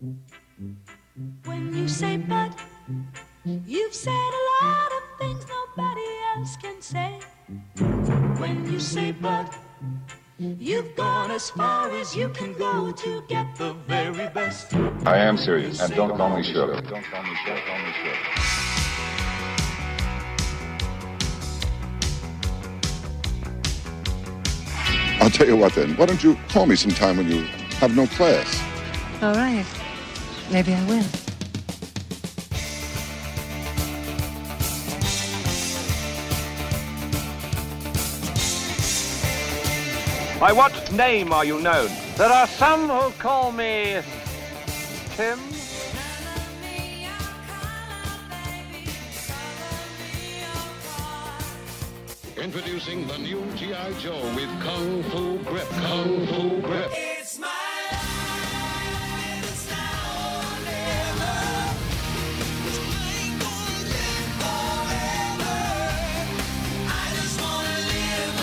When you say but, you've said a lot of things nobody else can say. When you say but, you've gone as far as you can go to get the very best. I am serious, and don't call me Shirley. Don't call me Shirley. I'll tell you what then. Why don't you call me sometime when you have no class? All right. Maybe I will. By what name are you known? There are some who call me Tim. Introducing the new G.I. Joe with Kung Fu Grip. Kung Fu Grip. It's my life, it's now or never. I ain't gonna live forever. I just wanna live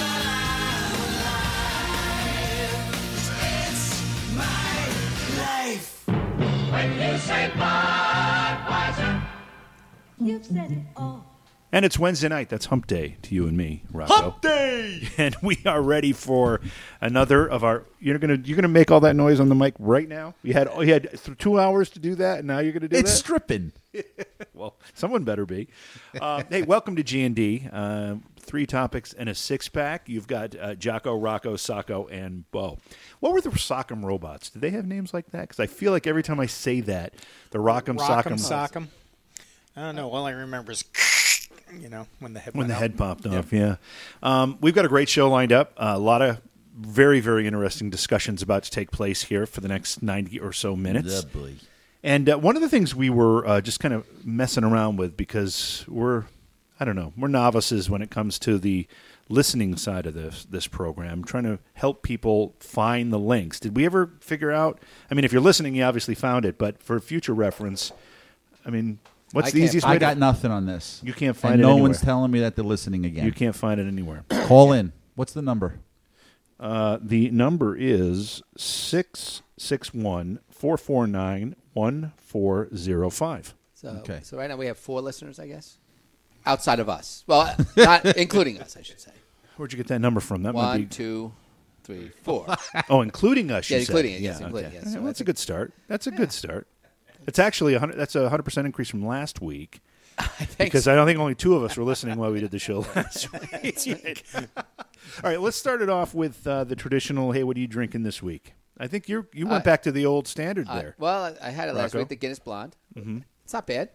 my life. It's my life. When you say Budweiser, you've said it all. And it's Wednesday night. That's Hump Day to you and me, Rocco. Hump Day! And we are ready for another of our. You're gonna make all that noise on the mic right now. You had 2 hours to do that, and now you're gonna do that. It's stripping. Well, someone better be. Hey, welcome to G&D. 3 topics and a 6-pack. You've got Jocko, Rocco, Sacco, and Bo. What were the Sock'em robots? Did they have names like that? Because I feel like every time I say that, the Rock'em Sock'em. Sock'em. I don't know. All I remember is, when the head head popped off. Yeah. We've got a great show lined up. A lot of very, very interesting discussions about to take place here for the next 90 or so minutes. Lovely. And one of the things we were just kind of messing around with, because we're novices when it comes to the listening side of this program, trying to help people find the links. Did we ever figure out? I mean, if you're listening, you obviously found it, but for future reference, I mean, what's the easiest way? I got nothing on this. You can't find and it no anywhere. one's telling me that they're listening again. You can't find it anywhere. Call in. What's the number? The number is 661-449-1405. Okay. So right now we have 4 listeners, I guess, outside of us. Well, not including us, I should say. Where'd you get that number from? That 1, might be 2, 3, 4. Oh, including us. Yeah, you said. including it. Yes, Yeah, including okay. it. Yeah, So well, that's a good start. That's a good start. It's actually that's a 100% increase from last week. Because I don't think only 2 of us were listening while we did the show last week. All right, let's start it off with the traditional. Hey, what are you drinking this week? I think you went back to the old standard there. Well, I had it last Rocco? week, the Guinness Blonde. Mm-hmm. It's not bad.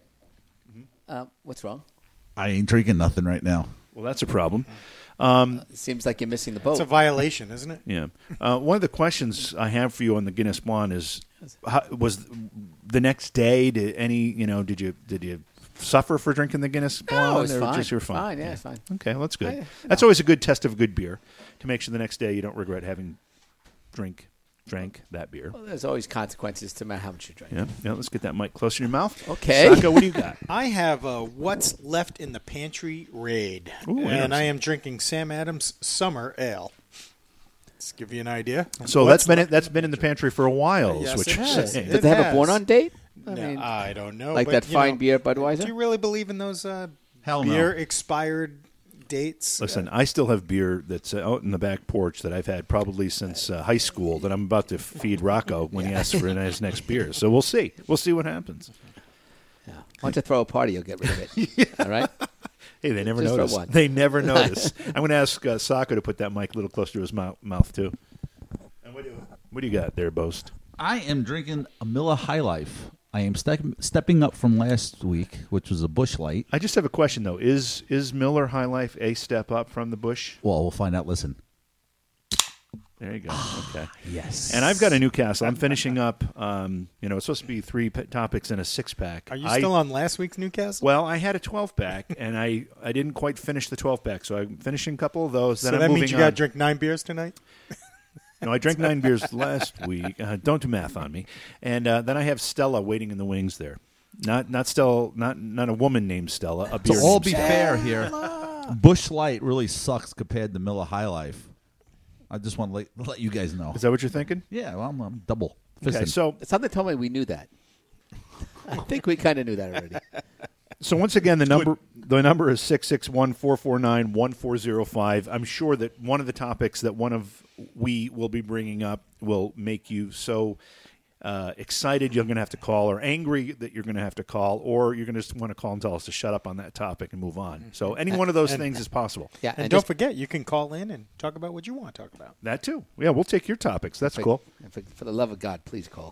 What's wrong? I ain't drinking nothing right now. Well, that's a problem. It seems like you're missing the boat. It's a violation, isn't it? Yeah. One of the questions I have for you on the Guinness Blonde is: was the next day? Did you suffer for drinking the Guinness Blonde? No, it was or fine. just you're fine? Fine, yeah, it's fine. Okay, well, that's good. That's always a good test of good beer, to make sure the next day you don't regret having drank that beer. Well, there's always consequences to how much you drink. Yeah. Let's get that mic closer to your mouth. Okay. Sacco, what do you got? I have What's Left in the Pantry Raid, Ooh, and I am drinking Sam Adams Summer Ale. Let's give you an idea. So that's been in the pantry for a while. Yes, is what it you're has. saying. Did they have a born-on date? I don't know. Like but, that fine beer Budweiser? Do you really believe in those Hell no. beer expired dates? Listen, I still have beer that's out in the back porch that I've had probably since high school that I'm about to feed Rocco when he asks for his next beer. So we'll see. We'll see what happens. Yeah. Why don't you throw a party? You'll get rid of it. All right? Hey, they never Just throw notice. one. They never notice. I'm going to ask Sacco to put that mic a little closer to his mouth too. And what do you got there, Boast? I am drinking a Miller High Life. I am stepping up from last week, which was a Busch Light. I just have a question, though. Is Miller High Life a step up from the Busch? Well, we'll find out. Listen. There you go. Okay. Yes. And I've got a Newcastle. I'm finishing up. It's supposed to be 3 topics and a 6-pack. Are you still on last week's Newcastle? Well, I had a 12-pack, and I didn't quite finish the 12-pack, so I'm finishing a couple of those. So then that I'm means you got to drink 9 beers tonight? No, I drank 9 beers last week. Don't do math on me. And then I have Stella waiting in the wings there. Not Stella, not a woman named Stella. A beer To all named be Stella. fair here, Busch Light really sucks compared to Miller High Life. I just want to let you guys know. Is that what you're thinking? Yeah, well, I'm double. Okay, so Something told me we knew that. I think we kind of knew that already. once again, the number is 661-449-1405. I'm sure that one of the topics that we will be bringing up will make you so excited you're going to have to call, or angry that you're going to have to call, or you're going to just want to call and tell us to shut up on that topic and move on. So any one of those things is possible. Yeah, And don't forget, you can call in and talk about what you want to talk about. That too. Yeah, we'll take your topics. That's cool. For the love of God, please call.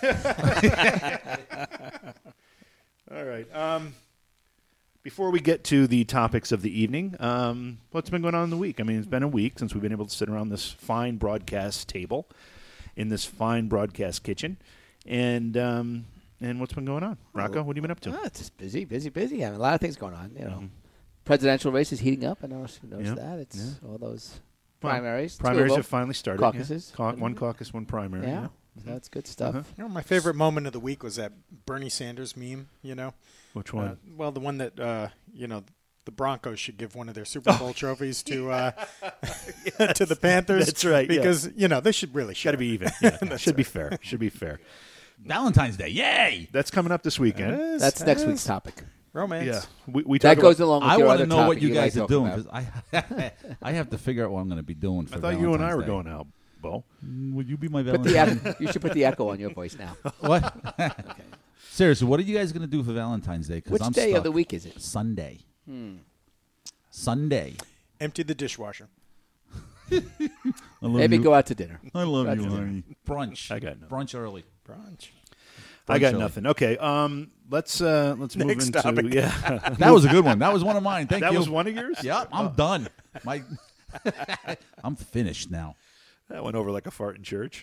All right. Before we get to the topics of the evening, what's been going on in the week? I mean, it's been a week since we've been able to sit around this fine broadcast table in this fine broadcast kitchen. And what's been going on? Rocco, what have you been up to? It's just busy. I mean, a lot of things going on. You know, presidential race is heating up. I know you noticed that. It's all those primaries. Primaries have finally started. Caucuses. Yeah. One caucus, one primary. Yeah. So that's good stuff. You know, my favorite moment of the week was that Bernie Sanders meme, you know. Which one? Well, the one that, the Broncos should give one of their Super Bowl trophies to to the Panthers. That's right. Because, they should really Got to be even. Yeah. Should be fair. Should be fair. Valentine's Day, yay! That's coming up this weekend. That's next week's topic. Romance. Yeah. We That talk goes about, along with I your want other to know what topic you guys like are doing talking because I have to figure out what I'm going to be doing for I thought you and I were Valentine's going out, Bo. Day. Would you be my Put the Valentine? echo, you should put the echo on your voice now. What? Seriously, what are you guys going to do for Valentine's Day? 'Cause Which I'm day stuck. of the week is it? Sunday. Sunday. Empty the dishwasher. I love Maybe you. go out to dinner. I love Go out you, to dinner. honey. Brunch. I got no. Brunch early. Brunch. I got Brunch nothing. Okay. Let's move Next into topic. yeah. That was a good one. That was one of mine. Thank That you. was one of yours? Yep, I'm done. I'm finished now. That went over like a fart in church.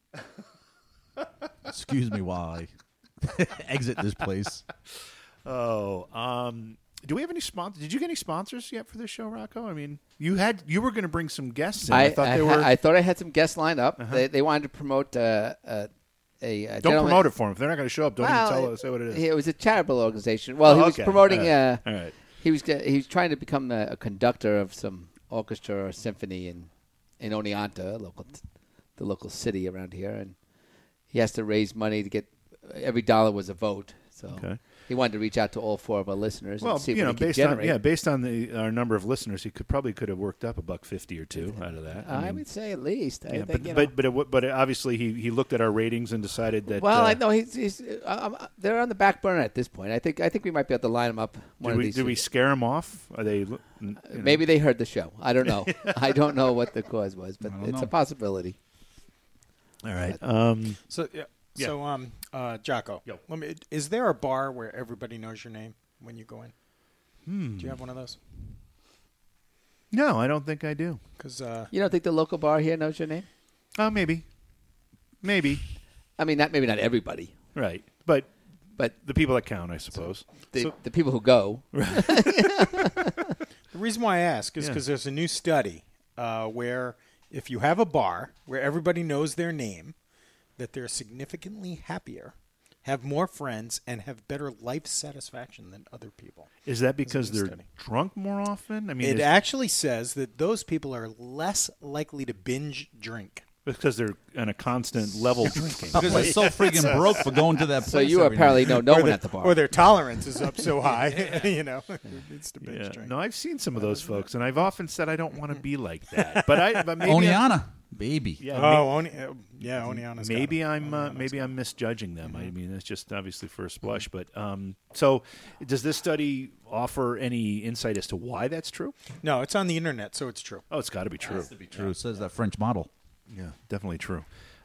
Excuse me while I exit this place. Oh, do we have any sponsors? Did you get any sponsors yet for this show, Rocco? I mean, you were going to bring some guests in. I thought they were. I thought I had some guests lined up. They wanted to promote a Don't gentleman. promote it for them. If they're not going to show up, don't Well, even tell us what it is. It was a charitable organization. Well, he was okay. promoting. All right. He was trying to become a conductor of some orchestra or symphony in Oneonta, the local city around here, and he has to raise money to get. Every dollar was a vote, so Okay. he wanted to reach out to all four of our listeners Well, and see what he could based generate. based on our number of listeners, he could have worked up $1.50 or $2 out of that. I would say at least. I Yeah, think, but obviously he looked at our ratings and decided that. Well, I know he's they're on the back burner at this point. I think we might be able to line them up. Did we scare him off? Are they? Maybe they heard the show. I don't know. I don't know what the cause was, but don't it's know. a possibility. All right. So, Yeah. So, Jocko, Yo. is there a bar where everybody knows your name when you go in? Do you have one of those? No, I don't think I do. Because You don't think the local bar here knows your name? Oh, maybe. I mean, maybe not everybody, Right, but but the people that count, I suppose. the people who go. the reason why I ask is Yeah. because there's a new study where if you have a bar where everybody knows their name, that they're significantly happier, have more friends, and have better life satisfaction than other people. Is that because new they're study. drunk more often? I mean, It actually says that those people are less likely to binge drink. because they're on a constant level drinking. Because they're so freaking broke for going to that place. So you every apparently night. know no Or one their- at the bar. Or their tolerance is up so high, you know, it needs to binge Yeah. drink. No, I've seen some of those folks, and I've often said I don't want to be like that. But maybe Oneonta, baby. Oneonta's Maybe got 'em. I'm misjudging them. I mean, it's just obviously first blush. But so, does this study offer any insight as to why that's true? No, it's on the internet, so it's true. Oh, it's got to be true. True. It says that French model. Yeah, definitely true.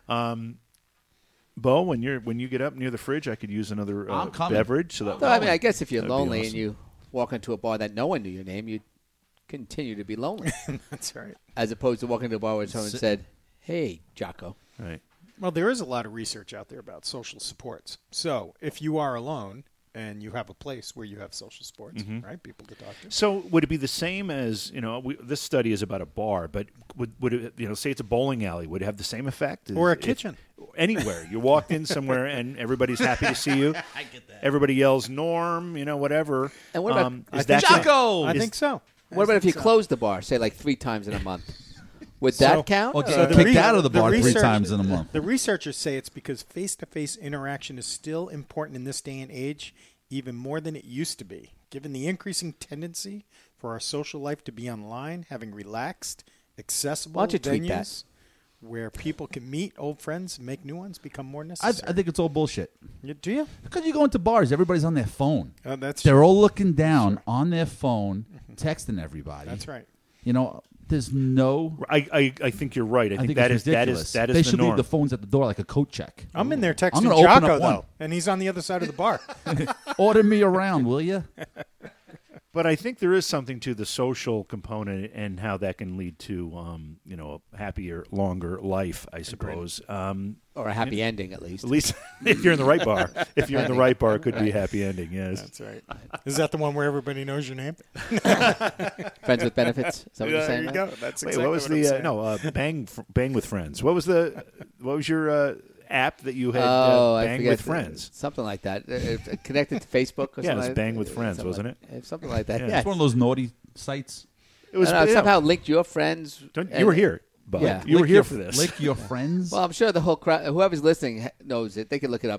Bo, when you get up near the fridge, I could use another I'm coming. beverage. So that So, I mean, I guess if you're That'd be lonely awesome. and you walk into a bar that no one knew your name, you'd continue to be lonely, That's right. as opposed to walking to a bar where someone said, "Hey, Jocko." right. Well, there is a lot of research out there about social supports. So if you are alone and you have a place where you have social supports, right, people to talk to. So would it be the same as this study is about a bar, but would it, say it's a bowling alley? Would it have the same effect? Or a If- kitchen. anywhere you walked in somewhere and everybody's happy to see you. I get that. Everybody yells Norm, whatever. And what about- is that Jocko? I think so. What about if you close the bar, say like 3 times in a month? Would that count? Or or- get kicked out of the bar 3 times in a month. The researchers say it's because face-to-face interaction is still important in this day and age, even more than it used to be. Given the increasing tendency for our social life to be online, having relaxed, accessible Why don't you tweet venues that? where people can meet old friends, make new ones, become more I necessary. think it's all bullshit. Do you? Because you go into bars, everybody's on their phone. That's They're all looking down on their phone, texting everybody. That's right. You know, there's no. I think you're right. I think that it's is ridiculous. that is They the should norm. leave the phones at the door like a coat check. I'm in there I'm texting gonna open Jocko, up one. though, and he's on the other side of the bar. Order me around, will you? But I think there is something to the social component and how that can lead to, a happier, longer life, I suppose. Or a happy ending, at least. At least if you're in the right bar. If you're in the right bar, it could be a happy ending, yes. That's right. Is that the one where everybody knows your name? Friends with benefits. Is that what you're There saying? you Matt? go. That's Wait, exactly what was I'm saying. Bang with Friends. What was your app that you had I Bang forget. with Friends? Something like that. Connected to Facebook or Yeah, it something was like Bang with Friends, something wasn't like- Something like that. Yeah. Yeah. It's one of those naughty sites. It was Somehow linked your friends. you were here, Bob. Yeah. You were Lick here your- for this. Lick your friends. Well, I'm sure the whole crowd, whoever's listening knows it. They can look it up.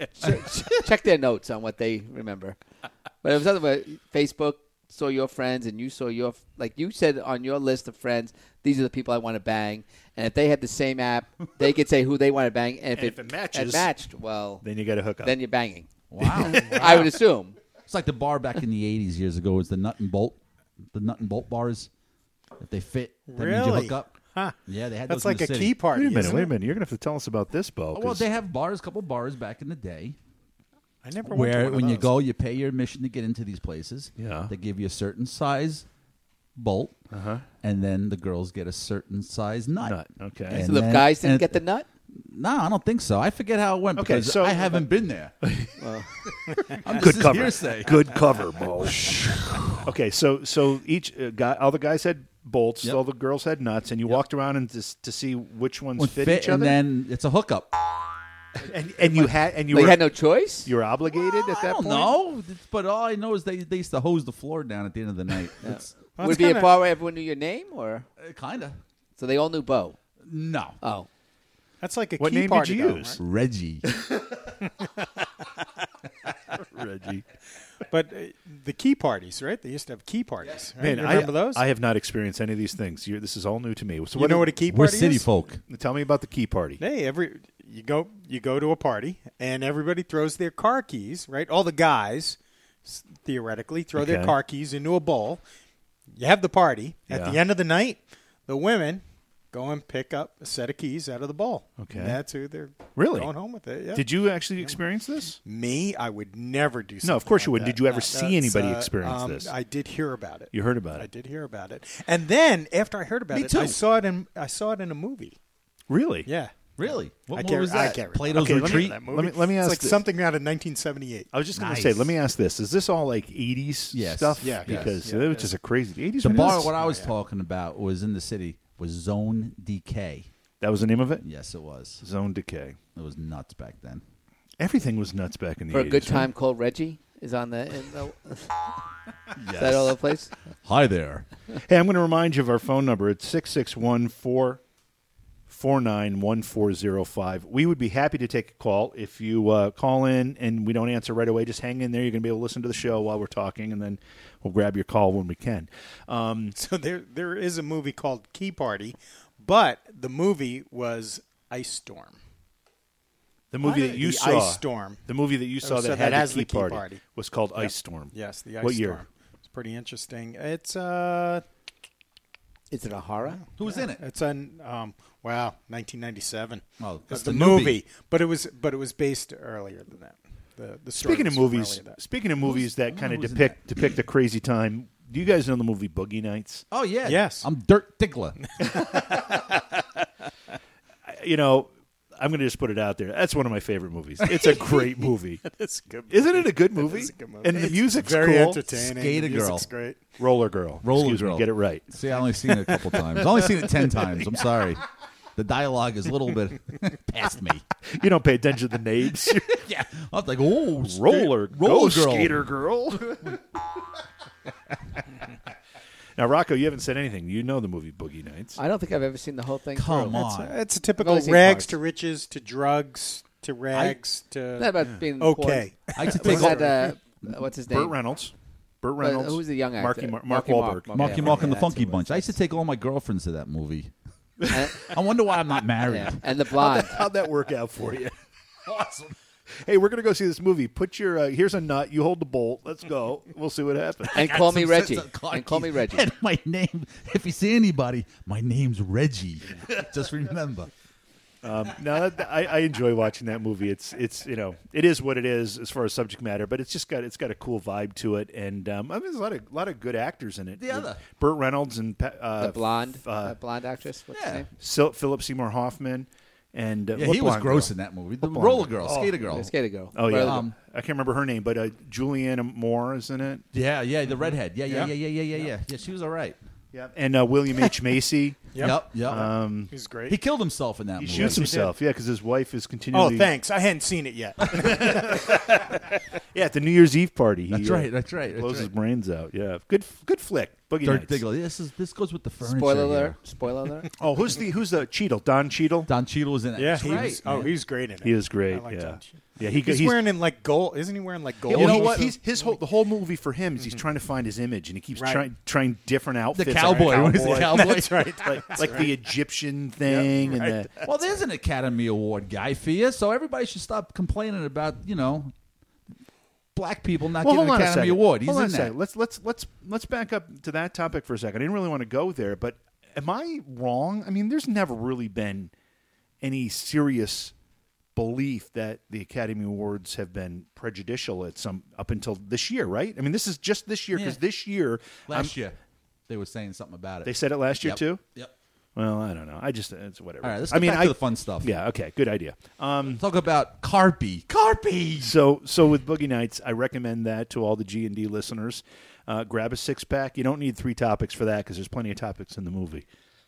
Check their notes on what they remember. But it was something about Facebook saw your friends and you saw your, like you said on your list of friends, these are the people I want to bang. And if they had the same app, they could say who they want to bang. And if it matches, matched, well, then you got to hook up. then you're banging. Wow. I would assume. It's like the bar back in the 80s years ago was the Nut and Bolt. The Nut and Bolt bars. If they fit, that means you Really? hook up. Huh. Yeah, they had That's those in like the a city. key party. Wait a minute, isn't wait a it? minute. You're going to have to tell us about this, Bo. Oh, well, 'cause- they have bars, a couple bars back in the day. I never went to Where one of when you those. go, you pay your admission to get into these places. Yeah. They give you a certain size bolt, and then the girls get a certain size nut. Okay. And So the then- guys didn't and- get the nut? No, I don't think so. I forget how it went Okay, because so- I haven't been there. Good cover. Hearsay. Good cover, Bo. Okay, so each guy, all the guys had bolts, Yep. all the girls had nuts, and you walked around and to see which ones Would fit each and other. then it's a hookup. And you had You had no choice? you were obligated at that I don't point. know, but all I know is they used to hose the floor down at the end of the night. It's Would it be a bar where everyone knew your name? Or kind of so they all knew Bo? no. Oh. That's like a What key name party. did you though, use? right? Reggie. Reggie. But the key parties, right? They used to have key parties. Right? Man, you remember those? I have not experienced any of these things. This is all new to me. So you know what a key We're party city is? folk. Tell me about the key party. Hey, you go to a party and everybody throws their car keys, right? All the guys theoretically throw their Okay. car keys into a bowl. You have the party. At Yeah. the end of the night, the women go and pick up a set of keys out of the bowl. Okay. And that's who they're Really? going home with it. Yeah. Did you actually experience this? Me, I would never do something. No, of course you like wouldn't. that. Did you ever That's, see anybody experience this? I did hear about it. You heard about I it. did hear about it. And then after I heard about Me it, too. I saw it in a movie. Really? Yeah. Really? What I movie can't, was I that? can't Plato's Okay, let me- Retreat? remember that movie. let me It's ask like this. something out of 1978. I was just going to Nice. say, let me ask this. Is this all like 80s Yes. stuff? Yeah, yes. Because Yeah, it was yeah. just a crazy. The 80s The were bar, nuts. what I was talking about, was in the city, was Zone DK. That was the name of it? Yes, it was. Zone Decay. It was nuts back then. Everything was nuts back in the For 80s. a good right? time called Reggie is on the. Is that all over the place? Hi there. Hey, I'm going to remind you of our phone number. It's 661-449-1405. We would be happy to take a call. If you call in and we don't answer right away, just hang in there. You're going to be able to listen to the show while we're talking, and then we'll grab your call when we can. So there is a movie called Key Party, but the movie was Ice Storm. The movie What? that you The saw, Ice Storm. the movie that you saw So that that had has the the key Key party, Party. was called Yep. Ice Storm. Yes, the Ice What Storm. year? It's pretty interesting. It's Is it a horror? Who was in it? It's on 1997. Oh, It's that's the the movie, movie. but it was based earlier than that. The story Speaking of was from movies, earlier than that. speaking of movies that kind of who's in depict a crazy time, do you guys know the movie Boogie Nights? Oh, yeah. Yes. I'm Dirt Tickler. You know, I'm going to just put it out there. That's one of my favorite movies. It's a great movie. It's a good Isn't it a good movie? is a good movie. And the music's very cool. entertaining. Skater The music's Girl. great. Roller Girl. Roller Excuse Girl. me, get it right. See, I only seen it a couple times. I've only seen it 10 times. I'm sorry. The dialogue is a little bit past me. You don't pay attention to the names. Yeah. I was like, oh, Roller Girl. Skater Girl. Now, Rocco, you haven't said anything. You know the movie Boogie Nights. I don't think I've ever seen the whole thing. Come through. on. It's a I've typical only seen rags parts. to riches to drugs to rags to Not about being okay. I used to poor. take Was that what's his name? Burt Reynolds. Burt Reynolds. Who's the young actor? Mark Wahlberg. Marky Yeah, Mark and the that's Funky who it Bunch. was. I used to take all my girlfriends to that movie. And, I wonder why I'm not married. yeah, and the blonde. How'd that work out for you? Awesome. Hey, we're going to go see this movie. Put your here's a nut. You hold the bolt. Let's go. We'll see what happens. And call me Reggie. And call me Reggie. And my name, if you see anybody, my name's Reggie. Just remember. No, I enjoy watching that movie. It's it is what it is as far as subject matter, but it's got a cool vibe to it, and I mean there's a lot of good actors in it. The other Burt Reynolds and The blonde actress. What's her name? Philip Seymour Hoffman, and Yeah, what he was blonde gross girl? in that movie. The blonde roller girl? girl, skater girl. The skater girl. Oh yeah, But, I can't remember her name, but Julianne Moore is in it. Yeah, the redhead. Yeah. Yeah, she was all right. Yeah, and William H Macy. Yep. He's great. He killed himself in that He movie. shoots himself, because his wife is Oh, continually. thanks. I hadn't seen it yet. Yeah, at the New Year's Eve party. He, That's right. That's right. blows his brains out. Yeah, good flick. Boogie Dirk Nights. Diggler. This goes with the furniture. Spoiler here. alert. Spoiler alert. Oh, who's the Cheadle? Don Cheadle. Don Cheadle was in it. Yeah, That's he right. was. Oh, man. he's great in it. He is great. I like yeah, Don Cheadle. yeah. He's wearing in like gold. Isn't he wearing like gold? Yeah, well, You know what? The whole movie for him is he's trying to find his image, and he keeps Right. trying different outfits. The cowboy. What is the cowboy? That's right. like the Egyptian thing, Yep, right. and the, Well, there's an Academy Award guy for you, so everybody should stop complaining about black people not getting an hold on a Academy second. Award. He's Hold on in a that. second. Let's back up to that topic for a second. I didn't really want to go there, but am I wrong? I mean, there's never really been any serious belief that the Academy Awards have been prejudicial up until this year, right? I mean, this is just this year because Yeah. this year, Last year, they were saying something about it. they said it last year Yep. too. Yep. Well, I don't know. It's whatever. All right, let's get back to the fun stuff. Yeah. Okay. Good idea. Talk about Carpy. Carpy! So with Boogie Nights, I recommend that to all the G&D listeners. Grab a 6-pack. You don't need 3 topics for that because there's plenty of topics in the movie.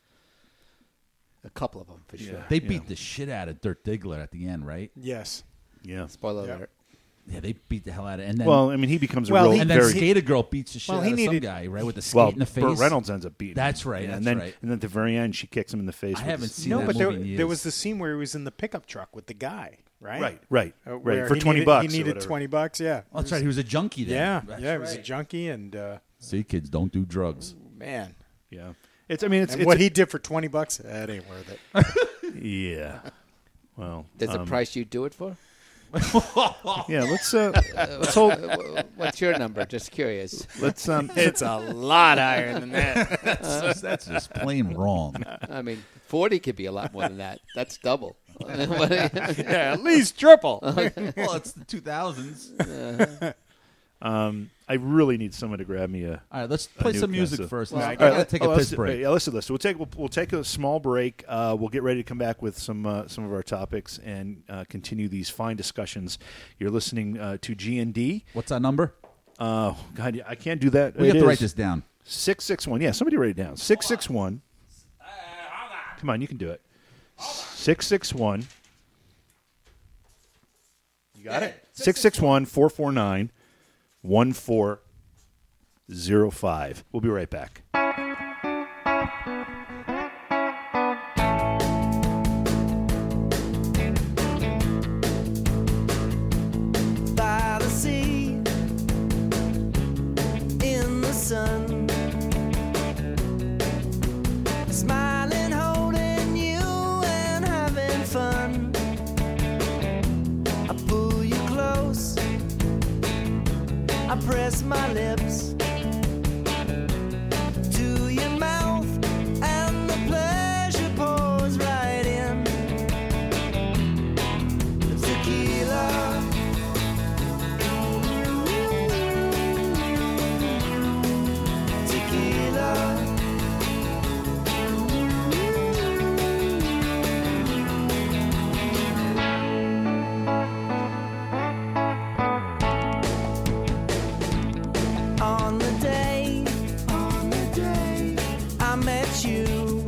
A couple of them for sure. They beat the shit out of Dirk Diggler at the end, right? Yes. Yeah. Spoiler Yeah. alert. Yeah, they beat the hell out of it. And then, Well, I mean, he becomes Well, a real he- and then very. Skater Girl beats the shit Well, out he of some needed- guy, right, with the skate well, in the face. Burt Reynolds ends up beating. That's him. right, Yeah, that's and then, right. And then at the very end, she kicks him in the face. I with haven't the- seen No, that but movie in there years. was the scene where he was in the pickup truck with the guy, right? Right. Where For he $20 needed, bucks. He or needed whatever. $20. Yeah. Oh, that's right. He was a junkie then. Yeah. That's Yeah. He was a right. junkie, and See, kids, don't do drugs. man, Yeah. It's. I mean, it's. and it's what he did for $20, that ain't worth it. Yeah. Well. There's a price you do it for? Yeah. Let's hold. What's your number? Just curious. Let's. It's a lot higher than that. That's just plain wrong. I mean, 40 could be a lot more than that. That's double. Yeah, at least triple. Well, it's the 2000s. I really need someone to grab me a. All right, let's play new some music Casa. first. Well, I I gotta take a let's piss do- break. Yeah, let's do this. We'll take a small break. We'll get ready to come back with some of our topics and continue these fine discussions. You're listening to G&D. What's our number? God, I can't do that. We have to write this down. 661. Yeah, somebody write it down. 661. Come on, you can do it. 661. You got it? 661-449-1405. We'll be right back. By the sea, in the sun, smiling, holding you and having fun. I pull you close, I press my lips to your mouth, and the pleasure pours right in. Tequila. Tequila. On the day I met you,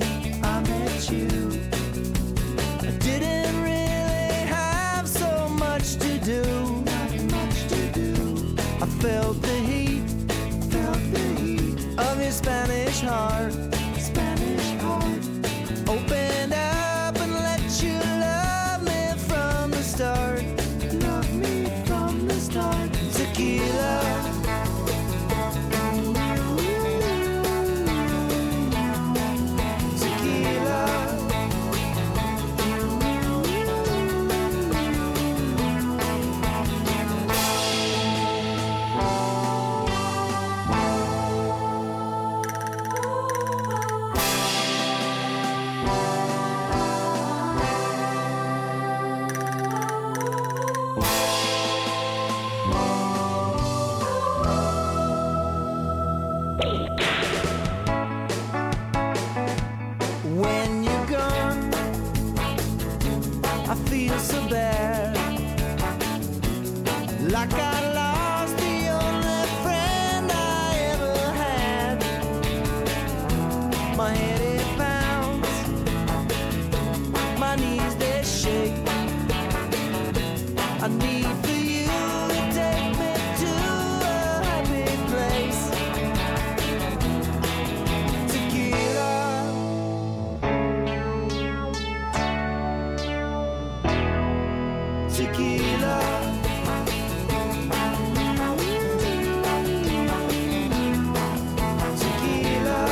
I didn't really have so much to do. I felt the heat of your Spanish heart, Spanish heart. Open up and let you love me from the start. Love me from the start. Tequila. When you're gone, I feel so bad, like I lost the only friend I ever had. My head it pounds, my knees they shake. I need for you to take me to a happy place. Tequila. Tequila. Tequila.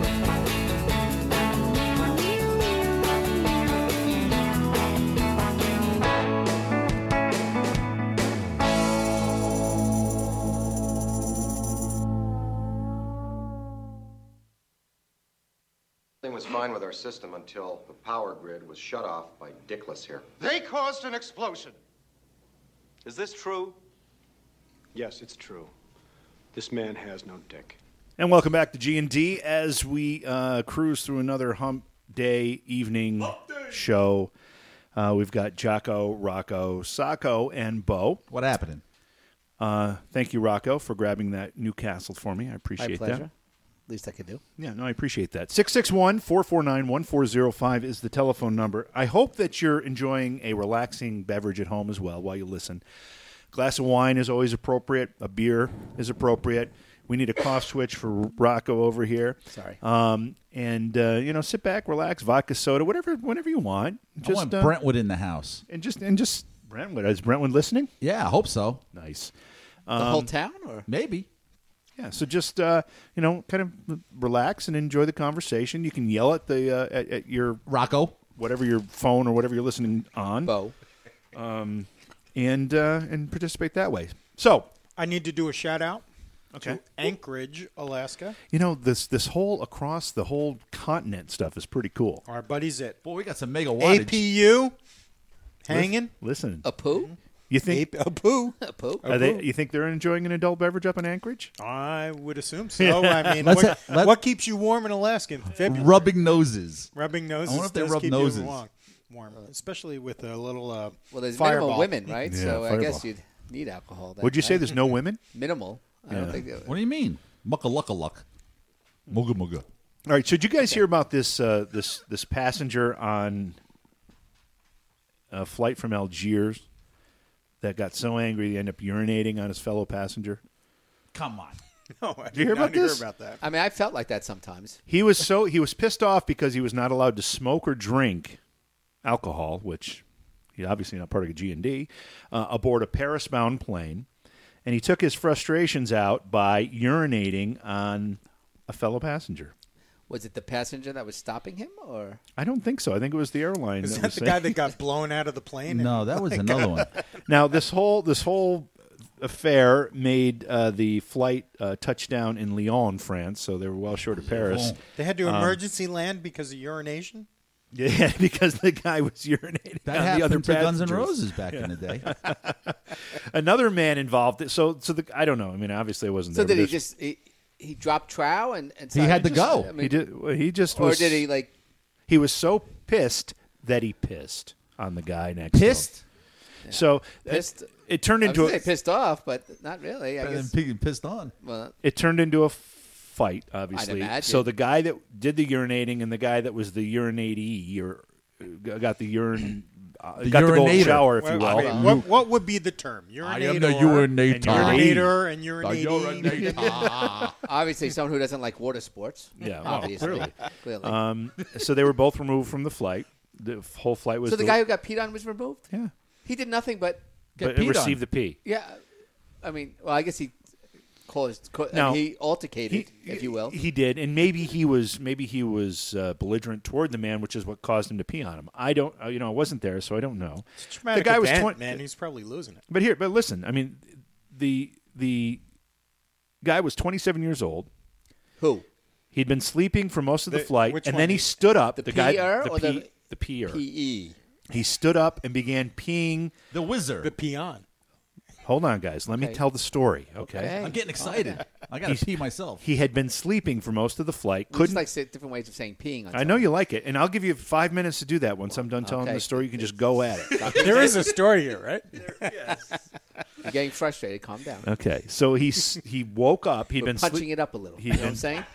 Everything was fine with our system until the power grid was shut off by Dickless here. They caused an explosion. Is this true? Yes, it's true. This man has no dick. And welcome back to G&D as we cruise through another hump day evening show. We've got Jocko, Rocco, Sacco, and Bo. What happening? Thank you, Rocco, for grabbing that Newcastle for me. I appreciate My pleasure. that. Least I could do. Yeah, no, I appreciate that. 661-449-1405 is the telephone number. I hope that you're enjoying a relaxing beverage at home as well while you listen. Glass of wine is always appropriate. A beer is appropriate. We need a cough switch for Rocco over here. Sorry. Sit back, relax, vodka, soda, whatever you want. I want Brentwood in the house. And just Brentwood. Is Brentwood listening? Yeah, I hope so. Nice. The whole town, or maybe. Yeah, so just kind of relax and enjoy the conversation. You can yell at the at your Rocco, whatever your phone or whatever you're listening on, Bo, and participate that way. So I need to do a shout out Okay. to Anchorage, Alaska. You know, this whole across the whole continent stuff is pretty cool. Our buddies at Boy, we got some mega wattage. APU hanging. Listen. A poo? You think a poo? A poo? Are they? You think they're enjoying an adult beverage up in Anchorage? I would assume so. I mean, Let's what keeps you warm in Alaska in February? Rubbing noses. Rubbing noses. I wonder if they does rub keep noses. You warm, especially with a little Well, there's fireball. minimal women, right? Yeah, so I fireball. guess you'd need alcohol. Then, Would you say right? there's no women? Minimal. I don't think. What do you mean? Mucka-lucka-luck. Mugga-mugga. All right. So did you guys hear about this this passenger on a flight from Algiers that got so angry he ended up urinating on his fellow passenger? Come on. No, I Did you hear about this? Hear about that. I mean, I felt like that sometimes. He was pissed off because he was not allowed to smoke or drink alcohol, which he's obviously not part of a G&D, aboard a Paris-bound plane. And he took his frustrations out by urinating on a fellow passenger. Was it the passenger that was stopping him, or I don't think so. I think it was the airline. Is that that was the saying- guy that got blown out of the plane? No, that was another one. Now this whole affair made the flight touchdown in Lyon, France. So they were well short of Paris. They had to emergency land because of urination? Yeah, because the guy was urinating That on happened the other to Guns N' passengers. Roses back in the day. Another man involved. So I don't know. I mean, obviously, I wasn't so there. did but he just he dropped trow and He had to go. I mean, He did. Well, he just or was. did he like? He was so pissed that he pissed on the guy next Pissed? to him. So Pissed? it turned I into was gonna say pissed off, but not really. I And then guess. being pissed on. Well, it turned into a fight, obviously. imagine. So the guy that did the urinating and the guy that was the urinatee or got the urine The got the golden urinator. shower, if you Well, will. I mean, what would be the term? Urinator. I am the urinator. Urinator and The urinating. urinator. Obviously, someone who doesn't like water sports. Yeah, well, obviously. clearly. Clearly. So they were both removed from the flight. The whole flight was. So the guy who got peed on was removed? Yeah. He did nothing but received the pee. Yeah. I mean, well, I guess he Now, he altercated, if you will. He did, and maybe he was belligerent toward the man, which is what caused him to pee on him. I don't, I wasn't there, so I don't know. It's a traumatic the guy event, was man. He's probably losing it. But listen. I mean, the guy was 27 years old. Who? He'd been sleeping for most of the flight, which and one? then he stood up. The guy, peer or the peer. PE? He stood up and began peeing. The wizard. The peon. Hold on, guys. Let me tell the story, okay? I'm getting excited. I got to pee myself. He had been sleeping for most of the flight. We just like different ways of saying peeing. On I know you like it, and I'll give you 5 minutes to do that. Once I'm done telling the story, you can just go at it. There is a story here, right? You're getting frustrated. Calm down. Okay, so he woke up. He'd We're been punching it up a little. You know what I'm saying?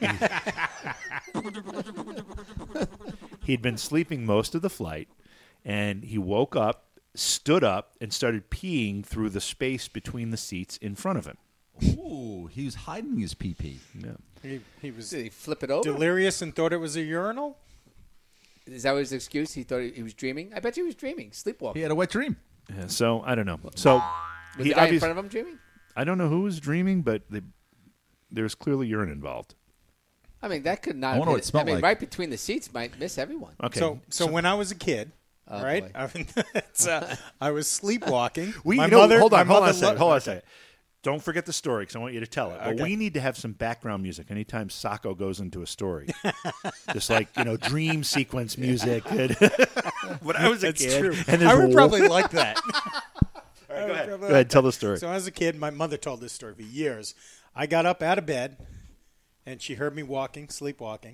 He'd been sleeping most of the flight, and he woke up, stood up, and started peeing through the space between the seats in front of him. Ooh, he was hiding his pee-pee. Yeah. He was Did he flip it over? delirious and thought it was a urinal? Is that his excuse? He thought he was dreaming? I bet he was dreaming, sleepwalking. He had a wet dream. Yeah, so I don't know. So Was the guy in front of him dreaming? I don't know who was dreaming, but there's clearly urine involved. I mean, that could not. I wonder what it smelled like. Right between the seats might miss everyone. Okay. So when I was a kid, right? boy. I mean, I was sleepwepwalking. Hold my on mother a second. loved- Hold on a second. Don't forget the story because I want you to tell it. But Okay. we need to have some background music anytime Sacco goes into a story. Just like, dream sequence music. When I was a That's kid. true. And I there's would probably like that. Go ahead, tell the story. So as a kid, my mother told this story for years. I got up out of bed, and she heard me sleepwalking.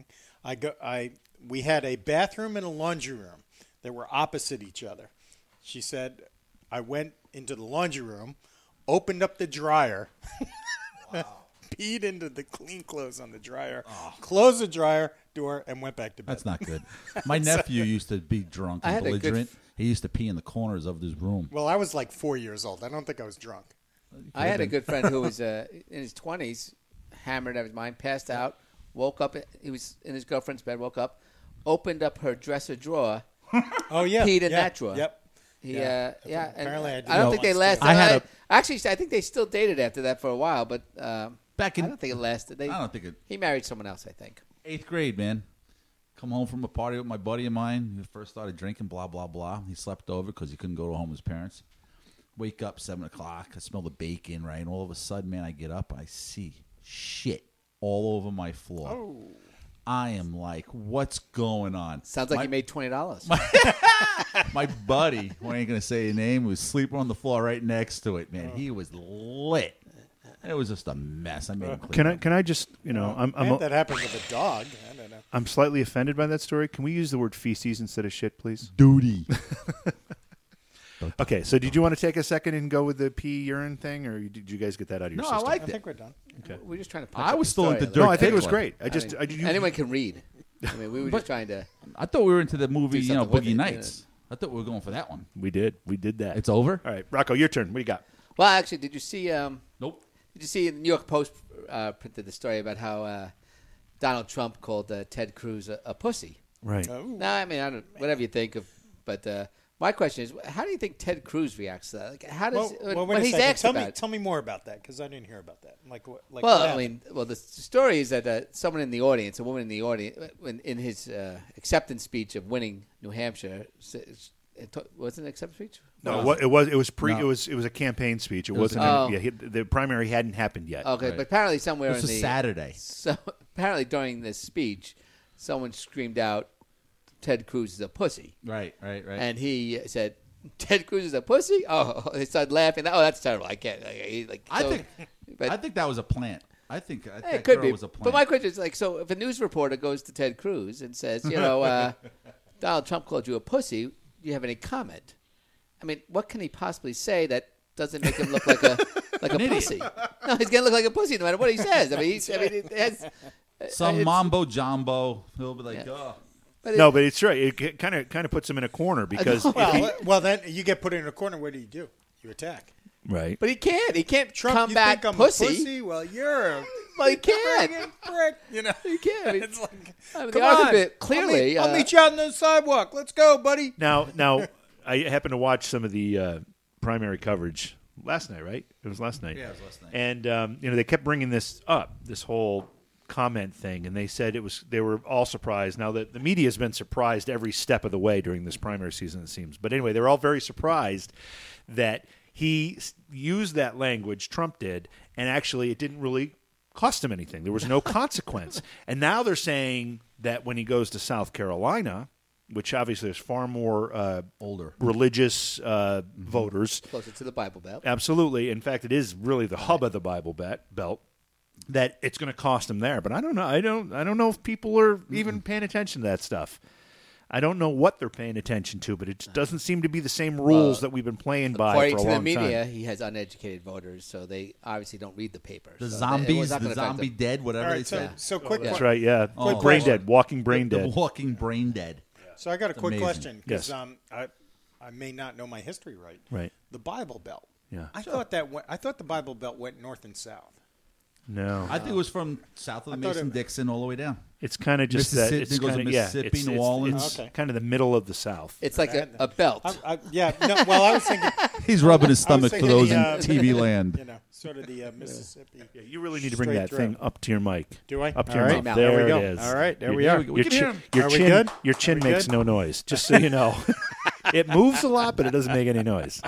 We had a bathroom and a laundry room that were opposite each other. She said, I went into the laundry room, opened up the dryer, peed into the clean clothes on the dryer, closed the dryer door, and went back to bed. That's not good. My nephew used to be drunk I and had a good belligerent. He used to pee in the corners of his room. Well, I was like 4 years old. I don't think I was drunk. I had a good friend who was in his 20s, hammered out of his mind, passed out, woke up. He was in his girlfriend's bed, woke up, opened up her dresser drawer, Oh, yeah. peed in yeah, that drawer. Yep. Yeah. And Apparently I did I don't that think they once, lasted. too. Actually, I think they still dated after that for a while, but Back in, I don't think it lasted. I don't think it. He married someone else, I think. 8th grade, man. Come home from a party with my buddy of mine. He first started drinking, blah, blah, blah. He slept over because he couldn't go home with his parents. Wake up, 7 o'clock. I smell the bacon, right? And all of a sudden, man, I get up. I see shit all over my floor. Oh. I am like, what's going on? Sounds like you made $20. My buddy, who I ain't going to say his name, was sleeping on the floor right next to it, man. He was lit. It was just a mess. I made him clean. Can I just, that happened with a dog. I don't know. I'm slightly offended by that story. Can we use the word feces instead of shit, please? Duty. Okay, so did you want to take a second and go with the pee urine thing, or did you guys get that out of your No, system? I liked I it. think we're done. Okay. We're just trying to. Punch I up was the still story into a little No, Dirk I think it was Diggler. great. anyone can read. I mean, we were just trying to. I thought we were into the movie, Do something with Boogie it, Nights. I thought we were going for that one. We did that. It's over? All right, Rocco, your turn. What do you got? Well, actually, did you see? Nope. Did you see the New York Post printed the story about how Donald Trump called Ted Cruz a pussy? Right. No, I mean, I don't. Whatever you think of, but my question is, how do you think Ted Cruz reacts to that? Like, how does Wait when a he's second. asked about it? Tell me more about that because I didn't hear about that. Like what? Like Well, what I happened? mean, the story is that someone in the audience, a woman in the audience, in his acceptance speech of winning New Hampshire, was it an acceptance speech? No, it was No. it was a campaign speech. It was wasn't. Oh. The primary hadn't happened yet. Okay, Right. but apparently somewhere This in was the Saturday. So apparently during this speech, someone screamed out, "Ted Cruz is a pussy," Right. and he said, "Ted Cruz is a pussy." Oh, they started laughing. Oh, that's terrible. I can't. I think that was a plant. I think that It could girl be. was a plant. But my question is, so if a news reporter goes to Ted Cruz and says, Donald Trump called you a pussy, do you have any comment? I mean, what can he possibly say that doesn't make him look like a pussy? No, he's gonna look like a pussy no matter what he says. I mean, it has Some mambo jumbo. He'll be like, No, but it's right. It kind of puts him in a corner because well, then you get put in a corner. What do? You attack. Right. But he can't Trump, come you back think I'm pussy. A pussy. Well, you're a Well, he can't. prick. You know, He can't. I mean, it's like, the come argument on. clearly. I'll meet you out on the sidewalk. Let's go, buddy. Now, I happened to watch some of the primary coverage last night. Right? It was last night. Yeah, it was last night. And they kept bringing this up, this whole comment thing, and they said they were all surprised. Now the media has been surprised every step of the way during this primary season, it seems. But anyway, they're all very surprised that he used that language, Trump did, and actually it didn't really cost him anything. There was no consequence. And now they're saying that when he goes to South Carolina, which obviously is far more older religious voters, closer to the Bible Belt. Absolutely. In fact, it is really the hub of the Bible Belt. That it's going to cost him there, but I don't know. I don't know if people are even paying attention to that stuff. I don't know what they're paying attention to, but it doesn't seem to be the same rules that we've been playing by for a long time. According to the media, he has uneducated voters, so they obviously don't read the paper. The so zombies, the zombie dead, whatever they say. So quick. That's right. Yeah, Quick brain question. dead, walking brain dead. The walking brain dead. So I got a quick Amazing. question because Yes. I may not know my history right. Right. The Bible Belt. Yeah. I thought the Bible Belt went north and south. No, I think it was from south of the I thought Mason-Dixon all the way down. it's kind of just that. Mississippi- It's it goes to kind of Mississippi, New Orleans. It's Okay. kind of the middle of the South. It's like a belt. Yeah. No, well, I was thinking. He's rubbing his I was stomach for thinking those in the, TV land. You know, sort of the Mississippi. Yeah, you really need to bring Straight that through. thing up to your mic. Do I? Up to All your right. mouth. There we There go. it is. All right, there Your- we are. Your, We can hear him. Are we good? Your chin Are we makes good? no noise. Just so you know, it moves a lot, but it doesn't make any noise.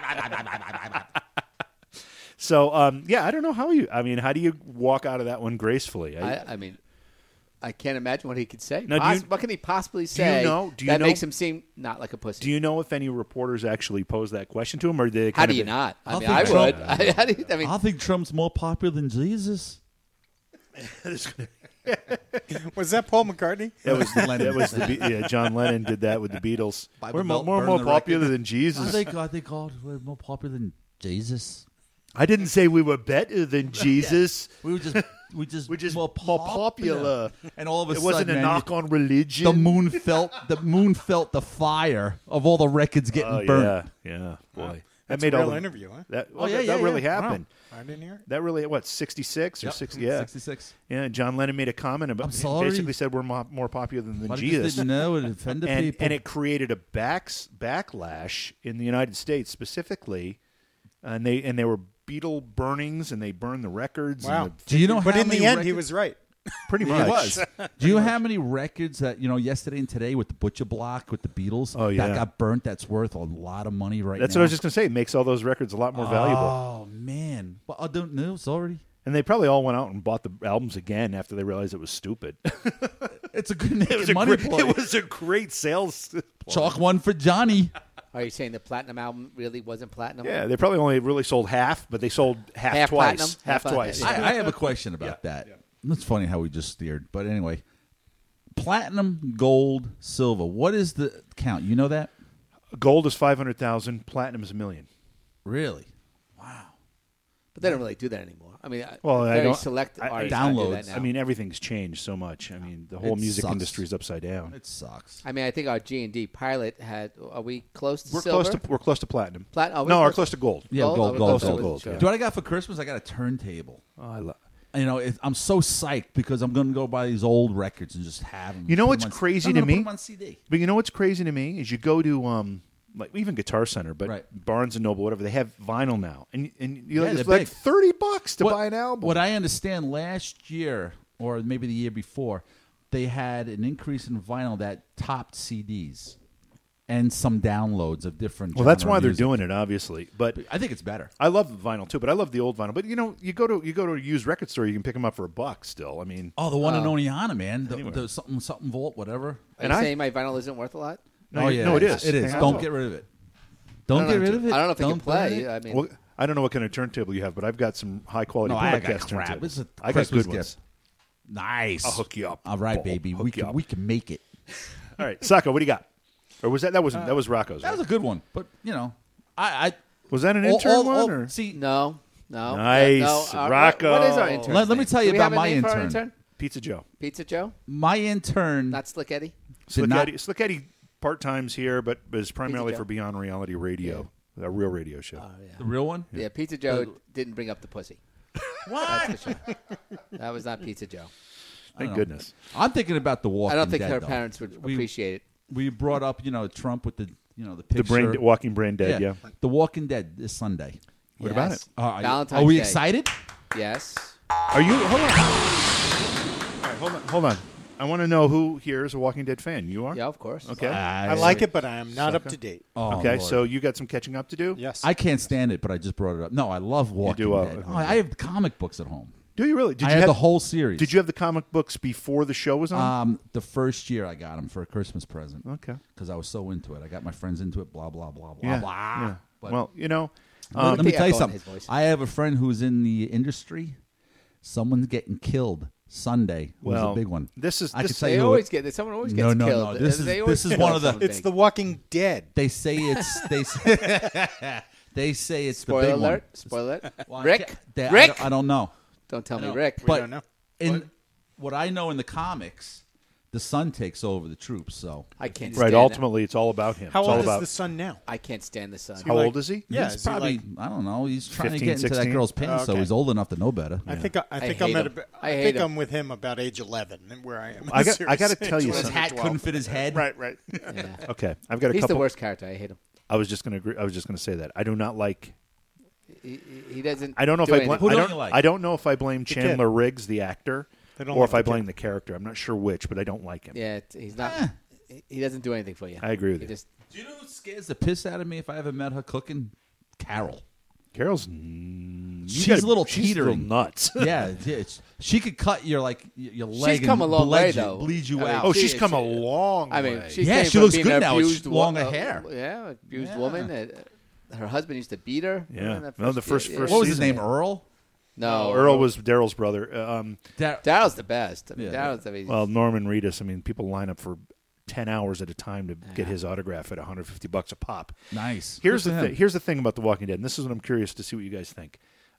So, I don't know how you. I mean, how do you walk out of that one gracefully? I mean, I can't imagine what he could say. Now, do you- What can he possibly do you say know- do you that know- makes him seem not like a pussy? Do you know if any reporters actually posed that question to him, or did they? How kind do of you not? I I mean, think I Trump- would. How do you- I mean, I think Trump's more popular than Jesus. Was that Paul McCartney? That was John Lennon did that with the Beatles. Bible We're Belt, more burn the popular record. than Jesus. I think God we're more popular than Jesus. I didn't say we were better than Jesus. We just More popular. And all of a It sudden, wasn't a man, knock on religion. the moon felt the fire of all the records getting burnt. Yeah, boy. That's that made a all real the, interview, huh? That, Oh, yeah, that really yeah. happened. I didn't hear it. That really, 66 or Yep, 60? Yeah. 66. Yeah, John Lennon made a comment about I'm sorry. basically said we're more popular than But I just Jesus. didn't know it offended and, people. and it created a backlash in the United States specifically. And they were Beatle burnings, and they burned the records. Wow. And Do you know But how in the many end, he records- was right. pretty He much. was. Do you know how many records that yesterday and today with the Butcher Block with the Beatles Oh, yeah. that got burnt? That's worth a lot of money right That's now. what I was just going to say. It makes all those records a lot more valuable. Oh man, but I don't know. Sorry, And they probably all went out and bought the albums again after they realized it was stupid. it's a good it, was a money great, play. it was a great sales play. Chalk one for Johnny. are you saying the platinum album really wasn't platinum? Yeah, they probably only really sold half, but they sold half twice. platinum? Half Half twice. platinum. I have a question about that. That's funny how we just steered, but anyway, platinum, gold, silver. What is the count? You know that? Gold is 500,000. Platinum is $1 million. Really? Wow. But they don't really do that anymore. I mean, Well, I very don't- select I- artists downloads. do that now. I mean, everything's changed so much. I mean, the whole It music sucks. industry is upside down. It sucks. I mean, I think our G&D pilot had. Are we close to We're silver? close to platinum. Platinum. No, we're close to gold. Yeah, Gold? gold, Oh, gold, close to gold. gold, Sure. yeah. Do you know what I got for Christmas? I got a turntable. Oh, I love. I'm so psyched because I'm going to go buy these old records and just have them. You know Put what's them on- crazy I'm to gonna me? Put them on CD. But you know what's crazy to me is you go to like even Guitar Center, but Right. Barnes and Noble, whatever, they have vinyl now, and Yeah, it's they're like big. $30 to buy an album. What I understand, last year or maybe the year before, they had an increase in vinyl that topped CDs and some downloads of different. Well, that's genre why they're music. doing it, obviously. But I think it's better. I love vinyl too, but I love the old vinyl. But you go to a used record store, you can pick them up for $1 still. I mean, Oh, the one in Oneonta, man. Anywhere. The something vault, whatever. Are and you I- saying my vinyl isn't worth a lot? no, yeah, no, it is. It is. Hang Don't on. get rid of it. Don't get rid of it. I don't know if it can Don't burn play. it. I mean, Well, I don't know what kind of turntable you have, but I've got some high quality No, I got broadcast crap. turntables. This is a I got Christmas good ones. gift. Nice. I'll hook you up. All right, Paul. baby. Hook We you can up. we can make it. All right, Sacco, what do you got? Or was that was Rocco's? That Right? was a good one, but I Was that an intern one? Or? see. no. Nice. Rocco. What is our intern? Let me tell you Do we about have a my name for our intern. Pizza Joe. Pizza Joe? My intern. Not Slick Eddie? Slicketti part-times here, but is primarily Joe. for Beyond Reality Radio, a real radio show. The real one? Yeah, Pizza Joe didn't bring up the pussy. What? That's for sure. That was not Pizza Joe. Thank goodness. I'm thinking about the Walking I don't think Dead, her though. parents would appreciate it. We brought up, Trump with the picture. Walking Brain Dead, yeah. The Walking Dead this Sunday. What about it? Valentine's Are we Day. excited? Yes. Are you? Hold on. All right, hold on. I want to know who here is a Walking Dead fan. You are? Yeah, of course. Okay. I like it, but I am not up to date. Oh, okay, Lord. so you got some catching up to do? Yes. I can't stand it, but I just brought it up. No, I love Walking do, Dead. I have comic books at home. Do you really? Did I you had have the whole series. Did you have the comic books before the show was on? The first year I got them for a Christmas present. Okay. Because I was so into it. I got my friends into it, blah, blah, blah, blah, Yeah. blah. yeah. But Well, let me the tell you echo in something. his voice. I have a friend who's in the industry. Someone's getting killed Sunday was a big one. This is I can tell They you who always it- get someone always No, gets no, killed. no. This They is always this is kill one of the. someone It's big. The Walking Dead. They say it's they say it's Spoiler the big alert! one. Spoiler alert! Well, I Rick, can't- they- Rick, I don't know. don't tell me No. Rick. But don't know. in what I know in the comics, the son takes over the troops. So I can't right. stand Ultimately, it's all about him. How it's all old is about the son now? I can't stand the sun. How old is he? Yeah, he's is he probably like- I don't know. He's trying 15, to get into 16? that girl's pants, so Okay. he's old enough to know better. I think I'm hate at him. I I hate think him. I'm with him about age 11, where I am. I got to tell you His something. hat couldn't fit his head. Right. Yeah. Okay, I've got a He's couple. the worst character. I hate him. I was just going to agree. I was just going to say that I do not like. He doesn't. I don't know if do I anything. blame. Who I don't don't. you like? I don't know if I blame kid. Chandler Riggs, the actor, They don't or like if I the blame kid. the character. I'm not sure which, but I don't like him. Yeah, he's not. He doesn't do anything for you. I agree with He you. just Do you know who scares the piss out of me if I ever met her cooking? Carol. Carol's. She's a little She's a little teetering. nuts. Yeah, she could cut your your leg. She's come and a long way, bleed you- though. bleed you I mean, out. Oh, She- she's come a she- long I mean, way. she Yeah, came she from looks being good an now with abused longer hair. Yeah, abused Yeah. woman. Her husband used to beat her. Yeah. Remember that No, the first year? first What was his season. name? Earl. No, Earl was Daryl's brother. Daryl's the best. I mean, Yeah. Daryl's the Well, Norman Reedus. I mean, people line up for 10 hours at a time to get his autograph at $150 a pop. Nice. Here's Good the for him. thing. Here's the thing about The Walking Dead, and this is what I'm curious to see what you guys think.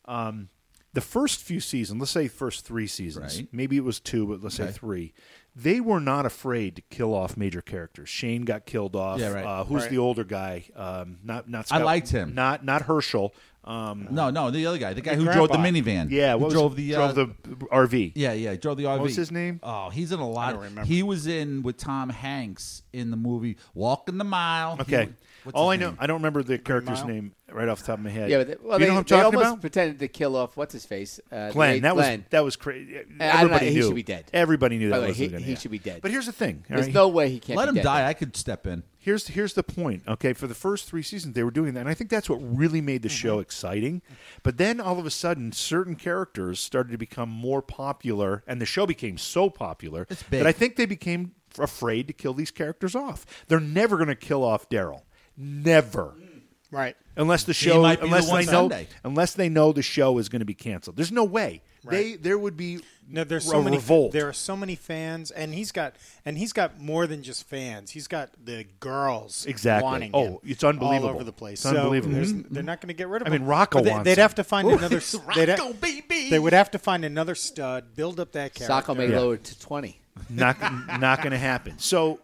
The first few seasons, let's say first 3 seasons, Right. maybe it was 2, but let's say Okay. 3. They were not afraid to kill off major characters. Shane got killed off. Yeah, right. Who's Right. the older guy? Not I Scott, liked him. Not Herschel. No, the other guy, the guy The who drove the grandpa. minivan. Yeah, who what was drove it? the drove the RV. Yeah, drove the RV. What was his name? Oh, he's in a lot. don't remember. He was in with Tom Hanks in the movie Walking the Mile. Okay. What's All I his know, name? I don't remember the character's Mile? name right off the top of my head. Yeah, but well, you they, know what they I'm talking almost about? pretended to kill off what's his face. Glenn. Glenn. That was crazy. I don't know, Everybody he knew. should be dead. Everybody knew By that the way, wasn't gonna he happen. should be dead. But here's the thing. all There's right? no way he can't. Let be him dead, die. though. I could step in. Here's the point. Okay, for the first 3 seasons, they were doing that, and I think that's what really made the show exciting. But then all of a sudden, certain characters started to become more popular, and the show became so popular It's big. that I think they became afraid to kill these characters off. They're never going to kill off Daryl. Never. Right. Unless the show, might be the unless one they know, Sunday. unless they know the show is going to be canceled. There's no way. Right. There would be No, there's a so many. revolt. There are so many fans, and he's got more than just fans. He's got the girls Exactly. wanting Oh, him it's unbelievable. all over the place. It's unbelievable. So they're not going to get rid of I him. mean, Rocco But wants they'd him. have to find another. Rocco, baby. They would have to find another stud, build up that character. Sacco may Yeah. lower it to 20. not going to happen. So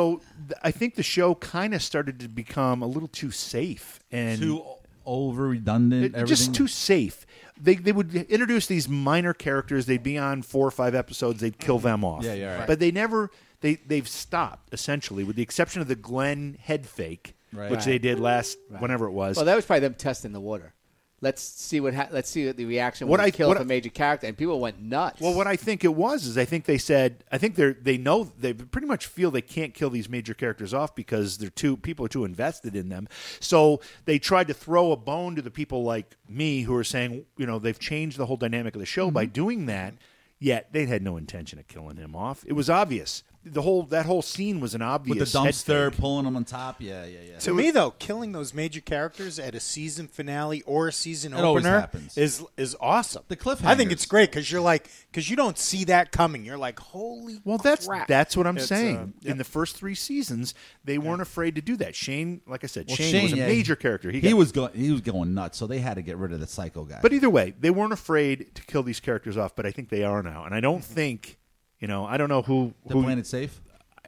I think the show kind of started to become a little too safe and Too over redundant. Everything. just too safe. They would introduce these minor characters. They'd be on 4 or 5 episodes. They'd kill them off. Yeah, right. But they never. They've stopped essentially, with the exception of the Glenn head fake, Right. which they did last whenever it was. Well, that was probably them testing the water. Let's see let's see what the reaction What when I- he killed what a I- major character, and people went nuts. Well, what I think it was is I think they said they know they pretty much feel they can't kill these major characters off because people are too invested in them. So they tried to throw a bone to the people like me who are saying, they've changed the whole dynamic of the show by doing that. Yet they had no intention of killing him off. It was obvious. That whole scene was an obvious with the head dumpster fake. pulling them on top. Yeah. To me, though, killing those major characters at a season finale or a season It always opener happens. is awesome. The cliffhangers. I think it's great because you don't see that coming. You're like, holy Well, crap. that's what I'm It's, saying. yep. In the first 3 seasons, they weren't afraid to do that. Shane, like I said, Well, Shane was a yeah, major character. He was going nuts, so they had to get rid of the psycho guy. But either way, they weren't afraid to kill these characters off. But I think they are now, and I don't think, I don't know who. They're playing it safe.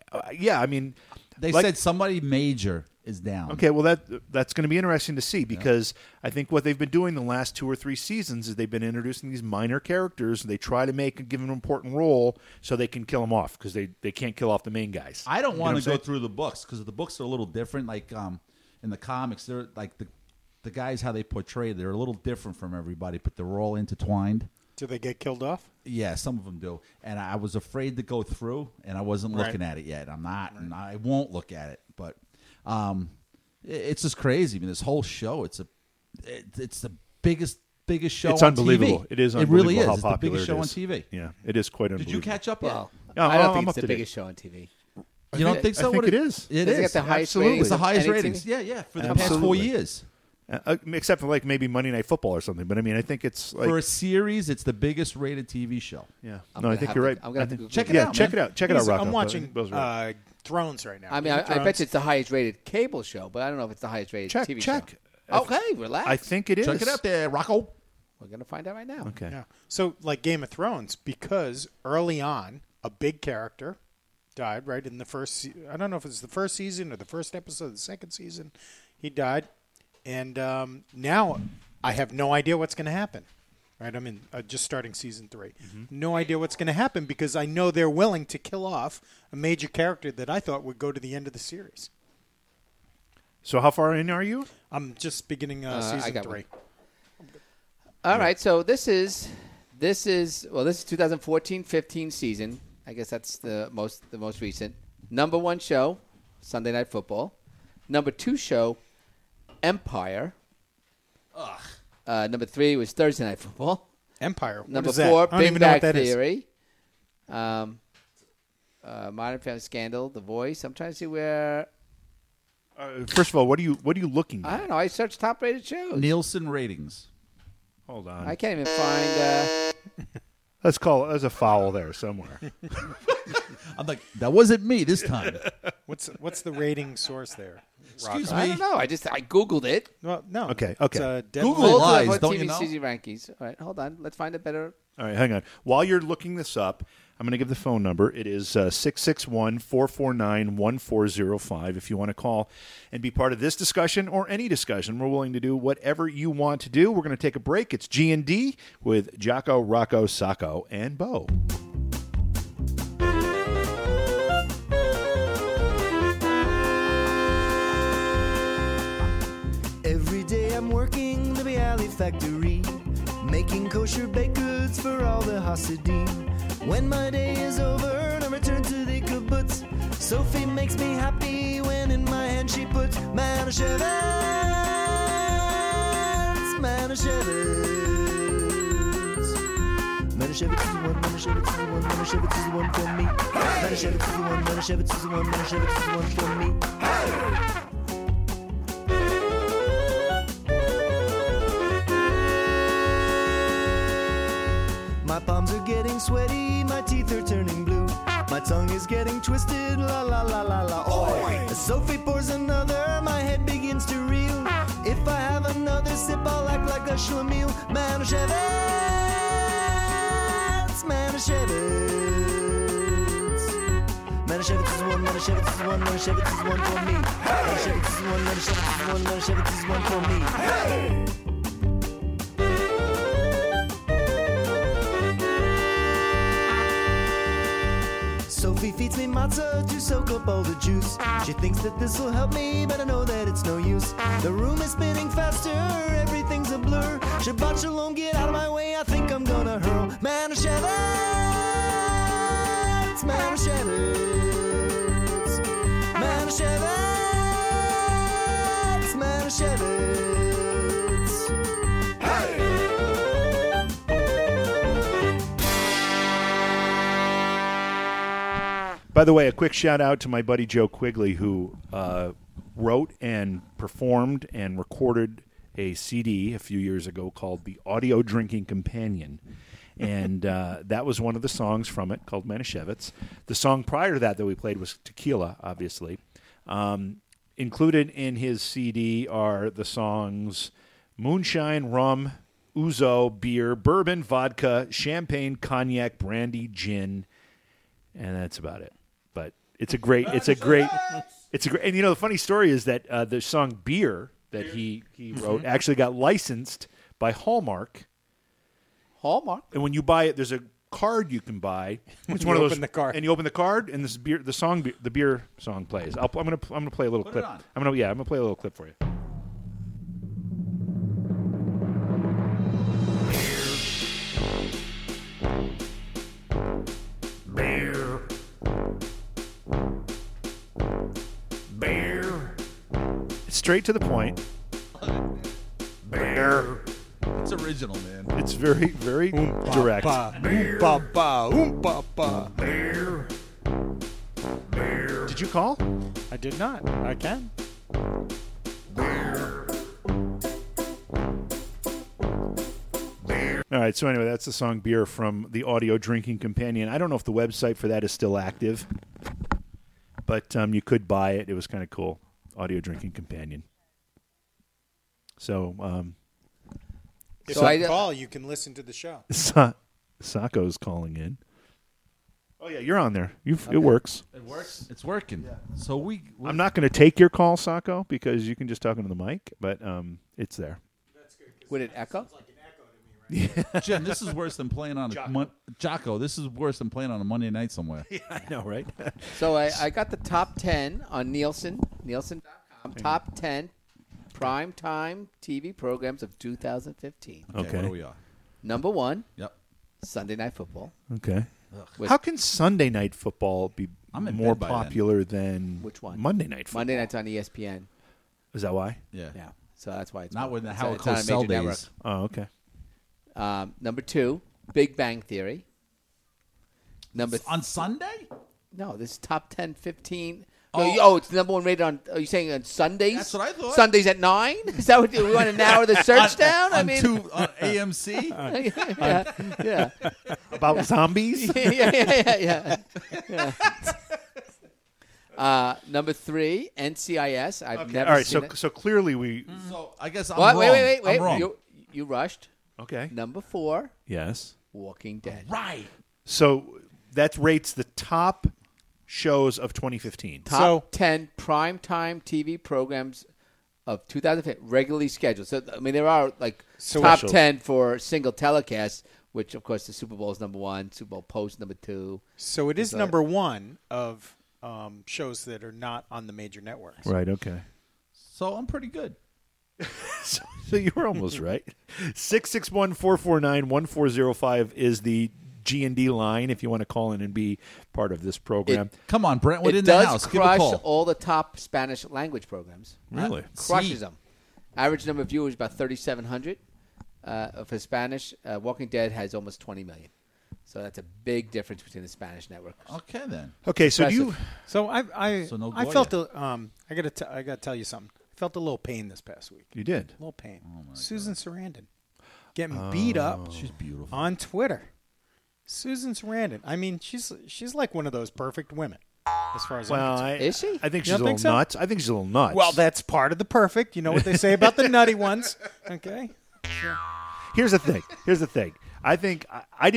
Yeah, I mean, They like- said somebody major is down. Okay, well that's going to be interesting to see because I think what they've been doing the last 2 or 3 seasons is they've been introducing these minor characters. And they try to give them an important role so they can kill them off because they can't kill off the main guys. I don't You know want what to I'm go through the books because the books are a little different. Like in the comics, they're like the guys how they portray. They're a little different from everybody, but they're all intertwined. Do they get killed off? Yeah, some of them do. And I was afraid to go through, and I wasn't looking at it yet. I'm not, and I won't look at it. But it's just crazy. I mean, this whole show, it's the biggest show It's on unbelievable. TV. It is It unbelievable really is. how It's the popular biggest show it on is. TV. Yeah, it is quite Did unbelievable. you catch up yet? Well, Yeah, I don't I'm think up it's the to date. biggest show on TV. You don't think so? I think it is. It Does it is. get the highest Absolutely. ratings? It's the highest Any ratings. TV? Yeah, for the past 4 years. Except for like maybe Monday Night Football or something. But I mean, I think it's like For a series, it's the biggest rated TV show. yeah. I'm No, I gonna think have you're to- right. I'm gonna have to I think- Google Check it yeah, out, check man. it out. Check it out, Rocco. I'm watching Bill's right. Thrones right now. I mean, Game of I bet Thrones. you it's the highest rated cable show, but I don't know if it's the highest rated check. TV Check. show. Okay, relax. I think it is. Check it out there, Rocco. We're gonna find out right now. Okay. Yeah. So, like Game of Thrones, because early on, a big character died, right? In the first, I don't know if it's the first season or the first episode of the second season, he died. And now I have no idea what's going to happen, right? I'm just starting season 3. No idea what's going to happen because I know they're willing to kill off a major character that I thought would go to the end of the series. So how far in are you? I'm just beginning I season got 3. All right, so this is 2014-15 season. I guess that's the most recent. Number 1 show, Sunday Night Football. Number 2 show, Empire. Number 3 was Thursday Night Football. Empire. What Number is that? 4, I don't Big even know what Bang that is. Theory. Modern Family Scandal, The Voice. I'm trying to see where. First of all, what are you looking I at? don't know. I searched top rated shows. Nielsen ratings. Hold on. I can't even find. Let's call it as a foul there somewhere. I'm like, that wasn't me this time. What's the rating source there? Excuse Rocco? I me. don't know. I Googled it. Well, no. Okay. It's a dead Google line. Full lies, 2014 don't you know? TV rankings. All right, hold on. Let's find a better. All right, hang on. While you're looking this up, I'm going to give the phone number. It is 661-449-1405. If you want to call and be part of this discussion or any discussion, we're willing to do whatever you want to do. We're going to take a break. It's G&D with Jocko, Rocco, Sacco, and Bo. Every day I'm working the Bialy factory, making kosher baked goods for all the Hasidim. When my day is over and I return to the kibbutz, Sophie makes me happy when in my hand she puts Manischewitz, Manischewitz. Manischewitz is the one, Manischewitz is the one, Manischewitz is the one for me. Manischewitz is the one, Manischewitz is the one, Manischewitz is the one for me. My palms are getting sweaty, my teeth are turning blue. My tongue is getting twisted, la la la la la. Oi! As Sophie pours another, my head begins to reel. If I have another sip, I'll act like a schlemiel. Manischewitz, Manischewitz. Manischewitz is one, Manischewitz is one, Manischewitz is one for me. Manischewitz is one, Manischewitz is one, Manischewitz is one for me. Sophie feeds me matzah to soak up all the juice. She thinks that this will help me, but I know that it's no use. The room is spinning faster, everything's a blur. Shabbat shalom, get out of my way, I think I'm gonna hurl. Manischewitz, Manischewitz, Manischewitz, Manischewitz. Hey! By the way, a quick shout out to my buddy Joe Quigley, who wrote and performed and recorded a CD a few years ago called The Audio Drinking Companion. And that was one of the songs from it, called Manischewitz. The song prior to that we played was Tequila, obviously. Included in his CD are the songs Moonshine, Rum, Ouzo, Beer, Bourbon, Vodka, Champagne, Cognac, Brandy, Gin, and that's about it. But It's a great. And the funny story is that the song "Beer" that he wrote actually got licensed by Hallmark. Hallmark. And when you buy it, there's a card you can buy. It's You one of those. open the card. And you open the card, and the beer song plays. I'm gonna play a little clip. I'm gonna play a little clip for you. Bear. It's straight to the point. Bear. It's original, man. It's very, very direct. Bear. Did you call? I did not. I can. All right, so anyway, that's the song "Beer" from the Audio Drinking Companion. I don't know if the website for that is still active, but you could buy it. It was kind of cool. Audio Drinking Companion. So, If you call, you can listen to the show. Sacco's calling in. Oh, yeah, you're on there. It works. It works. It's working. Yeah. So I'm not going to take your call, Sacco, because you can just talk into the mic, but it's there. Would it echo? Jim, this is worse than playing on Jocko. This is worse than playing on a Monday night somewhere. Yeah, I know, right? So I got the top 10 on Nielsen.com. Top 10 primetime TV programs of 2015. Okay. What do we are? Number 1. Yep. Sunday Night Football. Okay. How can Sunday Night Football be more popular than which one? Monday Night Football? Monday Night's on ESPN. Is that why? Yeah. So that's why it's not when the it's Howard on a Cosell major days. network. Oh, okay. Number 2, Big Bang Theory. On Sunday? No, this is top 10, 15. No, it's the number 1 rated on. Are you saying on Sundays? That's what I thought. Sundays at 9? Is that what we want to narrow the search down? On AMC. Yeah. About zombies. Yeah. Number 3, NCIS. I've never All right. seen it. So clearly we. So I guess I'm What? wrong. Wait. I'm wrong. You rushed. Okay. Number 4, Yes. Walking Dead. Right. So that rates the top shows of 2015. Top 10 primetime TV programs of 2015, regularly scheduled. So, I mean, there are top Specials. 10 for single telecasts, which, of course, the Super Bowl is number 1, Super Bowl Post number 2. So it is number 1 of shows that are not on the major networks. Right. Okay. So I'm pretty good. So you were almost right. 661-449-1405 is the G&D line if you want to call in and be part of this program. Come on, Brentwood It in the does house. Give a crush call. all the top Spanish language programs. Really? Crushes them. Average number of viewers about 3,700 for Spanish. Walking Dead has almost 20 million. So that's a big difference between the Spanish network. Okay, then. Okay, so you. So I no I Goya. felt I gotta tell you something. I felt a little pain this past week. You did. A little pain. Susan Sarandon getting beat up. She's beautiful on Twitter. Susan Sarandon. I mean, she's like one of those perfect women. As far as I'm concerned. Is she? I think You she's a don't little think so? nuts. I think she's a little nuts. Well, that's part of the perfect. You know what they say about the nutty ones. Okay. Here's the thing. I think I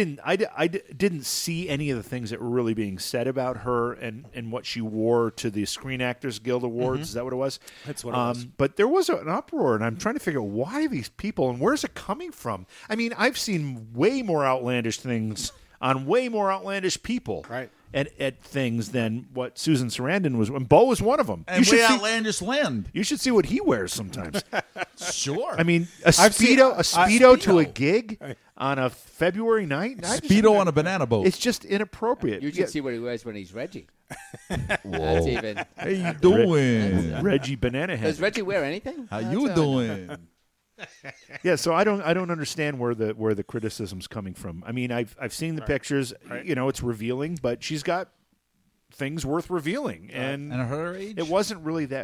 didn't see any of the things that were really being said about her and what she wore to the Screen Actors Guild Awards. Is that what it was? That's what it was. But there was an uproar, and I'm trying to figure out why these people and where's it coming from. I mean, I've seen way more outlandish things on way more outlandish people. Right. At things than what Susan Sarandon was. And Bo was one of them. And way outlandish land. You should see what he wears sometimes. Sure. I mean, a Speedo to a gig on a February night? Speedo on a banana boat. It's just inappropriate. You should see what he wears when he's Reggie. Whoa. That's even. How you doing? Reggie Banana Head. Does Reggie wear anything? How you doing? Yeah, so I don't understand where the criticism's coming from. I mean, I've seen the pictures. Right. You know, it's revealing, but she's got things worth revealing, and at her age, it wasn't really that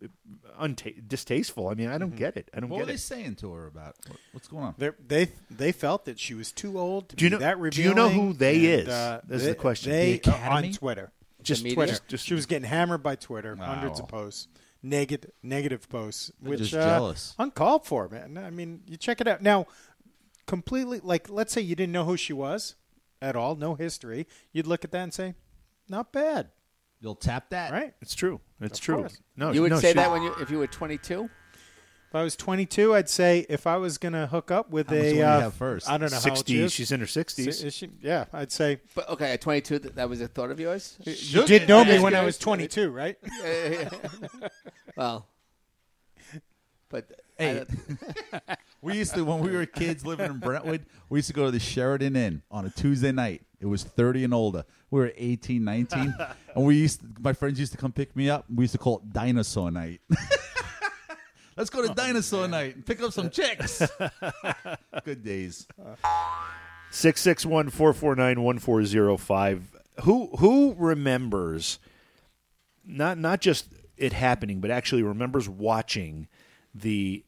distasteful. I mean, I don't get it. I don't What get were they it. saying to her about what's going on? They felt that she was too old to Do you be know? that Do revealing. you know who they and, is? This is the question. They The Academy? on Twitter. Just media? Twitter. She was getting hammered by Twitter, Wow. hundreds of posts, negative posts, They're which just jealous. uncalled for, man. I mean, you check it out now. Completely, like, let's say you didn't know who she was at all, no history. You'd look at that and say, not bad. You'll tap that, right? It's true. It's Of true. course. No, You would no, say she- that if you were 22? If I was 22, I'd say if I was going to hook up with How much a, do you have first? I don't know how old she 60s. is. She's in her 60s. Is she? Yeah, I'd say. But okay, at 22, that was a thought of yours? You did know me when I was 22, right? Well, but Hey, we used to, when we were kids living in Brentwood, we used to go to the Sheridan Inn on a Tuesday night. It was 30 and older. We were 18, 19. And my friends used to come pick me up. We used to call it Dinosaur Night. Let's go to Dinosaur Night and pick up some chicks. Good days. 661-449-1405. Who remembers not just it happening, but actually remembers watching the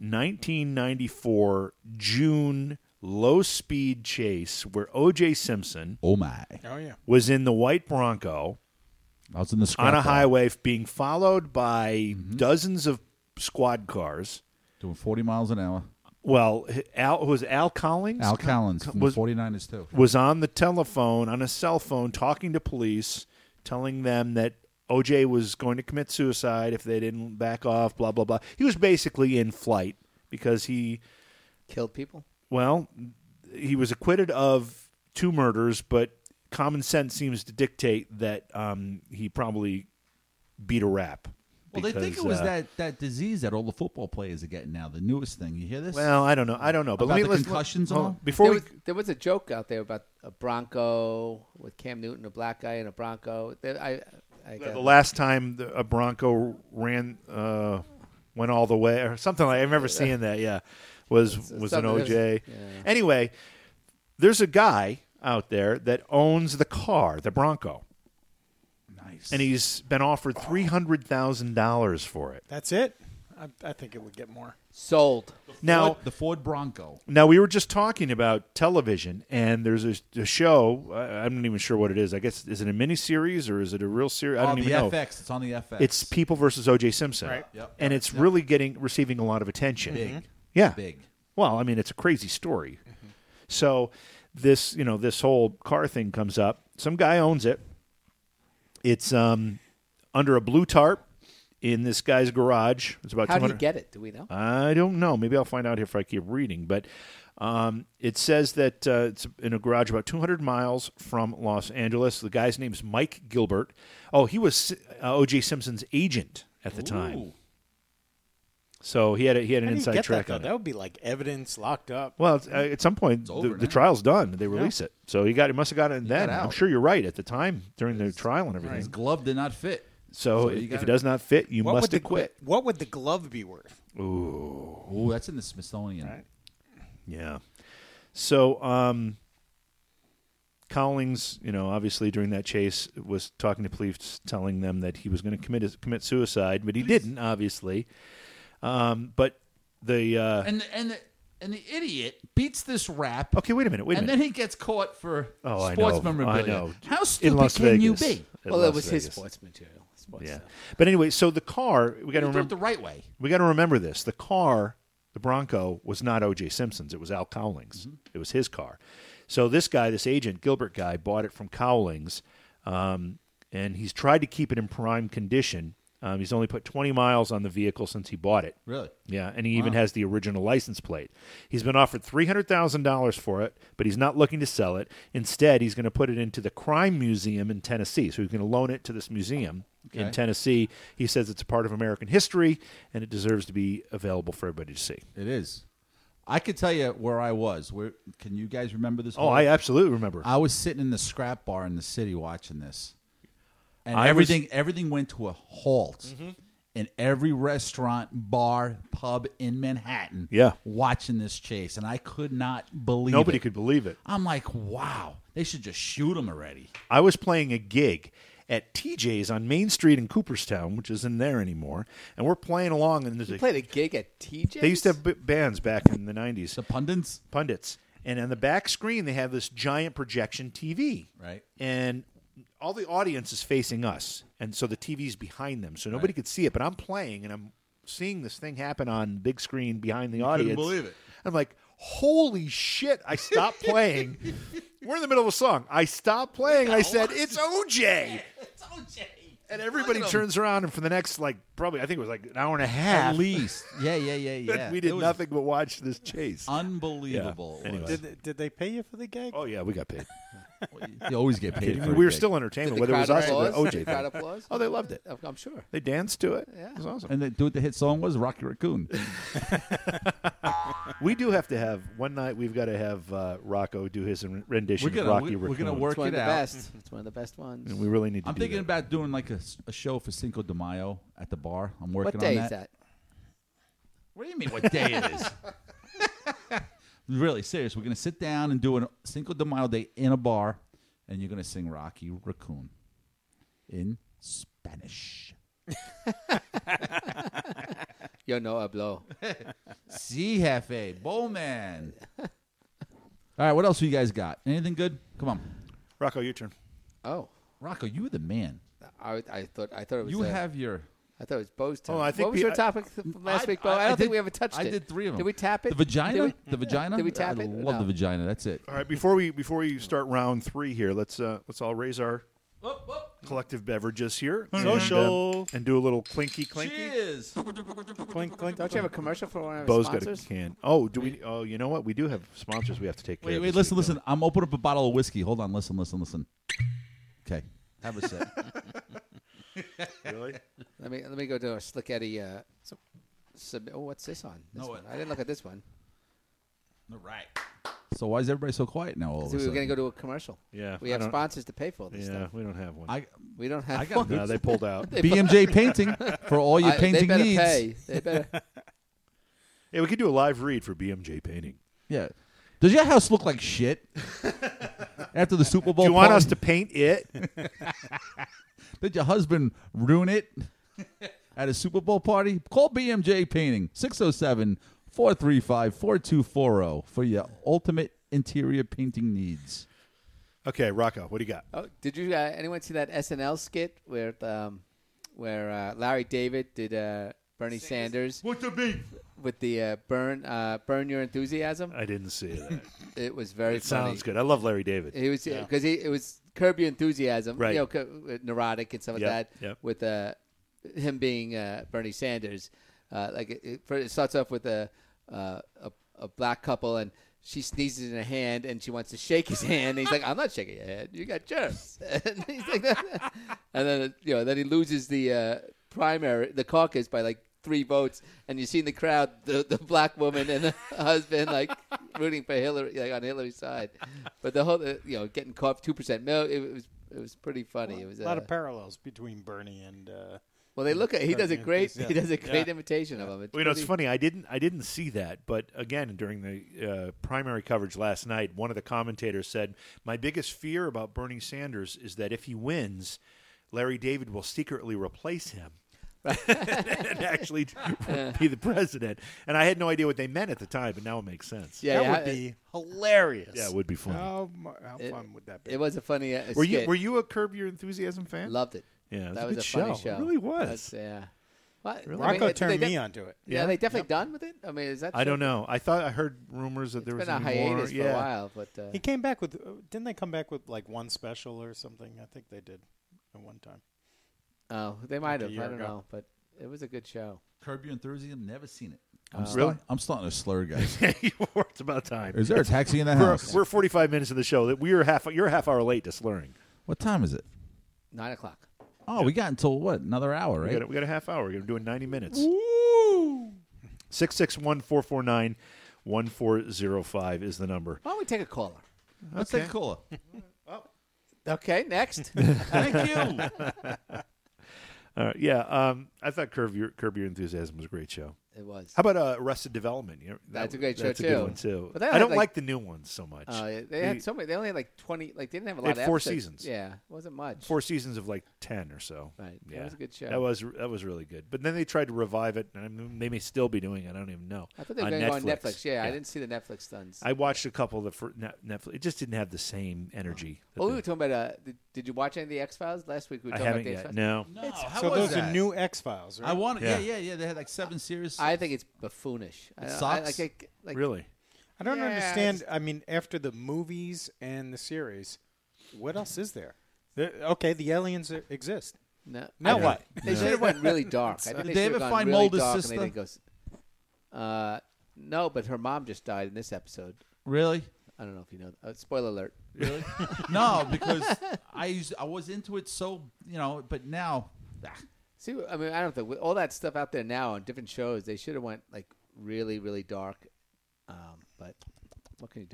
1994 June low-speed chase where O.J. Simpson was in the white Bronco I was in the scrap on a bar. highway being followed by dozens of squad cars. Doing 40 miles an hour. Well, Al Collins? Al Collins from the 49ers, too. Was on the telephone, on a cell phone, talking to police, telling them that O.J. was going to commit suicide if they didn't back off, blah, blah, blah. He was basically in flight because he killed people? Well, he was acquitted of 2 murders, but common sense seems to dictate that he probably beat a rap. Well, they think it was that disease that all the football players are getting now, the newest thing. You hear this? Well, I don't know. But about let's concussions hold and on. all? Before There was a joke out there about a Bronco with Cam Newton, a black guy in a Bronco. the last time a Bronco went all the way or something like I remember seeing that. Yeah, was an OJ. Yeah. Anyway, there's a guy out there that owns the car, the Bronco. Nice. And he's been offered $300,000 for it. That's it? I think it would get more. Sold. Now the Ford Bronco. Now, we were just talking about television, and there's a show. I'm not even sure what it is. I guess, is it a miniseries or is it a real series? I don't even know. FX. It's on the FX. It's People versus O.J. Simpson. Right. Yep. And it's really receiving a lot of attention. Big. Yeah. Big. Well, I mean, it's a crazy story. So this whole car thing comes up. Some guy owns it. It's under a blue tarp in this guy's garage. It's about How did 200. he get it? Do we know? I don't know. Maybe I'll find out if I keep reading. But it says that it's in a garage about 200 miles from Los Angeles. The guy's name's Mike Gilbert. Oh, he was O.J. Simpson's agent at the time. So he had an How do you inside get track that, on though? it. That would be like evidence locked up. Well, at some point, over the now. trial's done. They release it. So he must have got it then. got I'm out. sure you're right at the time during the trial and everything. His glove did not fit. So you if gotta- it does not fit, you What must would acquit. What would the glove be worth? Ooh, that's in the Smithsonian. Right. Yeah. So Collins, obviously during that chase was talking to police, telling them that he was going to commit suicide, but he didn't, obviously. But the And the idiot beats this rap. okay, wait a minute. And then he gets caught for I sports know, memorabilia. I know. How In stupid Las can you Vegas. be? In Well, Las that was his Vegas. sports material. Sports Yeah. stuff. But anyway, so the car, we got to You do it remember the right way. We got to remember this. The car, the Bronco, was not O.J. Simpson's. It was Al Cowlings. It was his car. So this guy, this agent, Gilbert guy, bought it from Cowlings, and he's tried to keep it in prime condition. He's only put 20 miles on the vehicle since he bought it. Really? Yeah, and he even has the original license plate. He's been offered $300,000 for it, but he's not looking to sell it. Instead, he's going to put it into the Crime Museum in Tennessee. So he's going to loan it to this museum in Tennessee. He says it's a part of American history, and it deserves to be available for everybody to see. It is. I could tell you where I was. Can you guys remember this? Oh, I absolutely remember. I was sitting in the scrap bar in the city watching this. And I everything went to a halt in every restaurant, bar, pub in Manhattan. Yeah. Watching this chase, and I could not believe Nobody it. could believe it. I'm like, wow, they should just shoot him already. I was playing a gig at TJ's on Main Street in Cooperstown, which isn't there anymore, and we're playing along. And there's You played a gig at TJ's? They used to have bands back in the 90s. The pundits. And And on the back screen, they have this giant projection TV. Right. And all the audience is facing us. And so the TV's behind them. So nobody could see it. But I'm playing, and I'm seeing this thing happen on big screen behind the audience. couldn't believe it. I'm like, holy shit. I stopped playing. We're in the middle of a song. I stopped playing, and I said, it's OJ. It's OJ. And everybody Look at 'em. turns around, and for the next, probably, I think it was an hour and a half. At least. Yeah. we did nothing but watch this chase. Unbelievable. Yeah. Anyway. Did they pay you for the gig? Oh, yeah, we got paid. You always get paid. We were still entertainment, whether it was us or the OJ crowd thing. applause? Oh, they loved it. I'm sure. They danced to it. Yeah. It was awesome. And the hit song was Rocky Raccoon. We do have to have, one night we've got to have Rocco do his rendition of Rocky Raccoon. We're going to work It's one it of the out. best. It's one of the best ones. And we really need to I'm do thinking that. about doing a show for Cinco de Mayo at the bar. I'm working What day on is that? What do you mean what day it is? Really, serious. We're going to sit down and do a Cinco de Mayo day in a bar, and you're going to sing Rocky Raccoon in Spanish. Yo no hablo. Si, jefe. Bowman. All right, what else do you guys got? Anything good? Come on. Rocco, your turn. Oh, Rocco, you were the man. I thought it was. You have your... I thought it was Bo's turn. Oh, I think what was your topic from last week, Bo? I don't think we ever touched it. I did 3 of them. Did we tap it? The vagina? Did we? The vagina? Did we tap I it? love the vagina. That's it. All right, before we start round 3 here, let's all raise our collective beverages here. Social. And do a little clinky. Cheers. Clink, clink. Don't you have a commercial for one of our Bo's got a sponsors? can. Oh, do we? Oh, you know what? We do have sponsors we have to take care of. Wait, this listen. week, I'm opening up a bottle of whiskey. Hold on. Listen. Okay. Have a sip. though. Really? Let me go to a Slick Eddie. What's this on? This No, one. I didn't look at this one. All right. So why is everybody so quiet now all of a We were sudden? going to go to a commercial. Yeah. We have sponsors to pay for all this Yeah, stuff. we don't have one. We don't have I got one. No, they pulled out. BMJ Painting for all your painting they better needs. pay. They better. Yeah, we could do a live read for BMJ Painting. Yeah. Does your house look like shit after the Super Bowl? Do you want party? us to paint it? Did your husband ruin it at a Super Bowl party? Call BMJ Painting, 607-435-4240 for your ultimate interior painting needs. Okay, Rocco, what do you got? Oh, did you anyone see that SNL skit where Larry David did Bernie Sanders? What's the beef? With the burn your enthusiasm. I didn't see that. It was very It funny. sounds good. I love Larry David. It was because it was Curb Your Enthusiasm, Right. neurotic and stuff like Yep, that. yep. With him being Bernie Sanders, it starts off with a black couple and she sneezes in her hand and she wants to shake his hand. And he's like, "I'm not shaking your hand. You got germs." And he's like, and then then he loses the caucus by 3 votes, and you see in the crowd the black woman and the husband rooting for Hillary, on Hillary's side. But the whole getting caught 2% milk, it was pretty funny. It was a lot of parallels between Bernie and. Well, he does a great Yeah. imitation of him. It's It's funny. I didn't see that, but again, during the primary coverage last night, one of the commentators said, "My biggest fear about Bernie Sanders is that if he wins, Larry David will secretly replace him." and actually be the president. And I had no idea what they meant at the time, but now it makes sense. That would be hilarious. Yeah, it would be funny. How fun would that be? It was a funny. Were skit. you a Curb Your Enthusiasm fan? Loved it. Yeah, that was was a a good funny show. It really was. Yeah. What? Really? Rocco turned me onto it. Yeah, Yeah? they definitely done with it. I mean, is that? I true? don't know. I heard rumors that there It's was been a any more. hiatus for a while, but He came back with. Didn't they come back with one special or something? I think they did at one time. Oh, they might a have. year I don't ago. know, but it was a good show. Curb Your Enthusiasm, never seen it. Really? I'm starting to slur, guys. It's about time. Is there a taxi in the house? We're 45 minutes of the show. You're a half hour late to slurring. What time is it? 9 o'clock. Oh, we got until what? Another hour, right? We got a half hour. We're doing 90 minutes. 661-449-1405 is the number. Why don't we take a caller? Let's take a caller. Okay, next. Thank you. I thought Curb Your Enthusiasm was a great show. It was. How about Arrested Development? That's a great show, that's too. a good one too. But they I had, don't like the new ones so much. They had so many. They only had 20. They didn't have a They lot had of 4 episodes. seasons. Yeah, it wasn't much. 4 seasons of 10 or so. Right. Yeah. That was a good show. That was really good. But then they tried to revive it, and they may still be doing it. I don't even know. I thought they were going to go on Netflix. Yeah, I didn't see the Netflix stunts. I watched a couple of the Netflix. It just didn't have the same energy. Well, we were talking about. Did you watch any of the X-Files last week? We were I talking haven't about the yet. X-Files. No. How So was those that? are new X-Files, right? I want. Yeah. Yeah. They had 7 series. I think it's buffoonish. It sucks? Really? I don't Yeah, understand. I mean, after the movies and the series, what else is there? Okay, the aliens exist. No. Now I- what? They should have went really dark. I think Did they they should ever have gone find really Mulder's dark, sister? And they didn't go. No, but her mom just died in this episode. Really? I don't know if you know. Spoiler alert. Really? No, because I was into it so, but now. See, I mean, I don't think with all that stuff out there now on different shows, they should have went like really, really dark. But what can you do?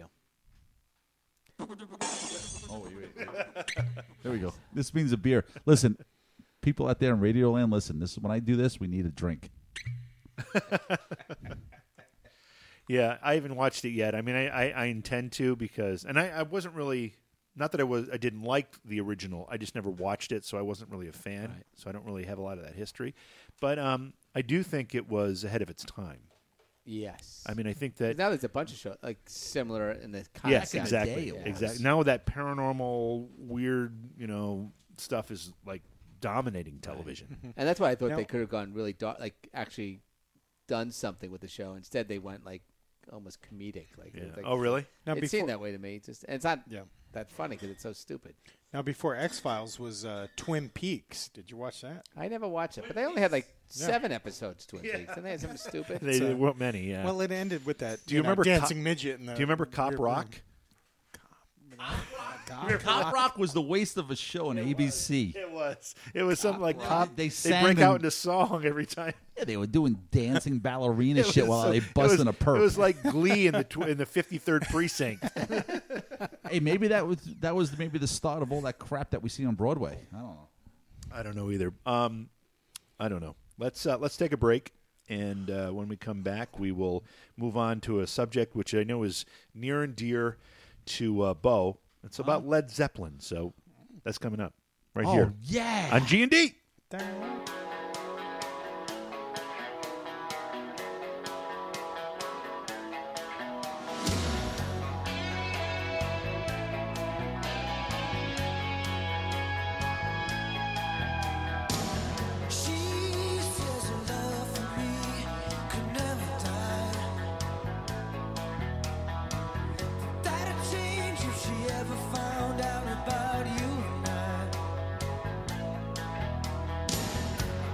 Oh, wait. There we go. This means a beer. Listen, people out there in Radio Land, listen. This when I do this, we need a drink. Yeah, I haven't watched it yet. I mean, I intend to because, and I wasn't really, not that I didn't like the original. I just never watched it, so I wasn't really a fan. Right. So I don't really have a lot of that history. But I do think it was ahead of its time. Yes. I mean, I think that now there's a bunch of shows like similar in the concept. yes, exactly, Yeah. exactly. Now that paranormal, weird, stuff is like dominating television. And that's why I thought Now- they could have gone really dark, like actually done something with the show. Instead, they went like almost comedic. Like, Yeah. it was like Oh, really? Now, it before- seemed that way to me. And it's not Yeah. that funny because it's so stupid. Now, before X-Files was Twin Peaks. Did you watch that? I never watched it, but they only had like 7 episodes, Twin Peaks, and they had something stupid. There weren't many. Yeah. Well, it ended with that. Do you remember dancing midget? In the Do you remember Cop rear Rock? room. Cop Rock was the waste of a show on ABC. It was. It was something like Cop. They They sang break them- out into song every time. Yeah, they were doing dancing ballerina It shit was while so- they busting a perp. It was like Glee in the 53rd precinct. Hey, maybe that was maybe the start of all that crap that we see on Broadway. I don't know. I don't know either. I don't know. Let's take a break, and when we come back, we will move on to a subject which I know is near and dear to Bo. It's about Led Zeppelin, so that's coming up right here. Yeah. On G&D. She says her love for me could never die. That'd change if she ever found out about you and I.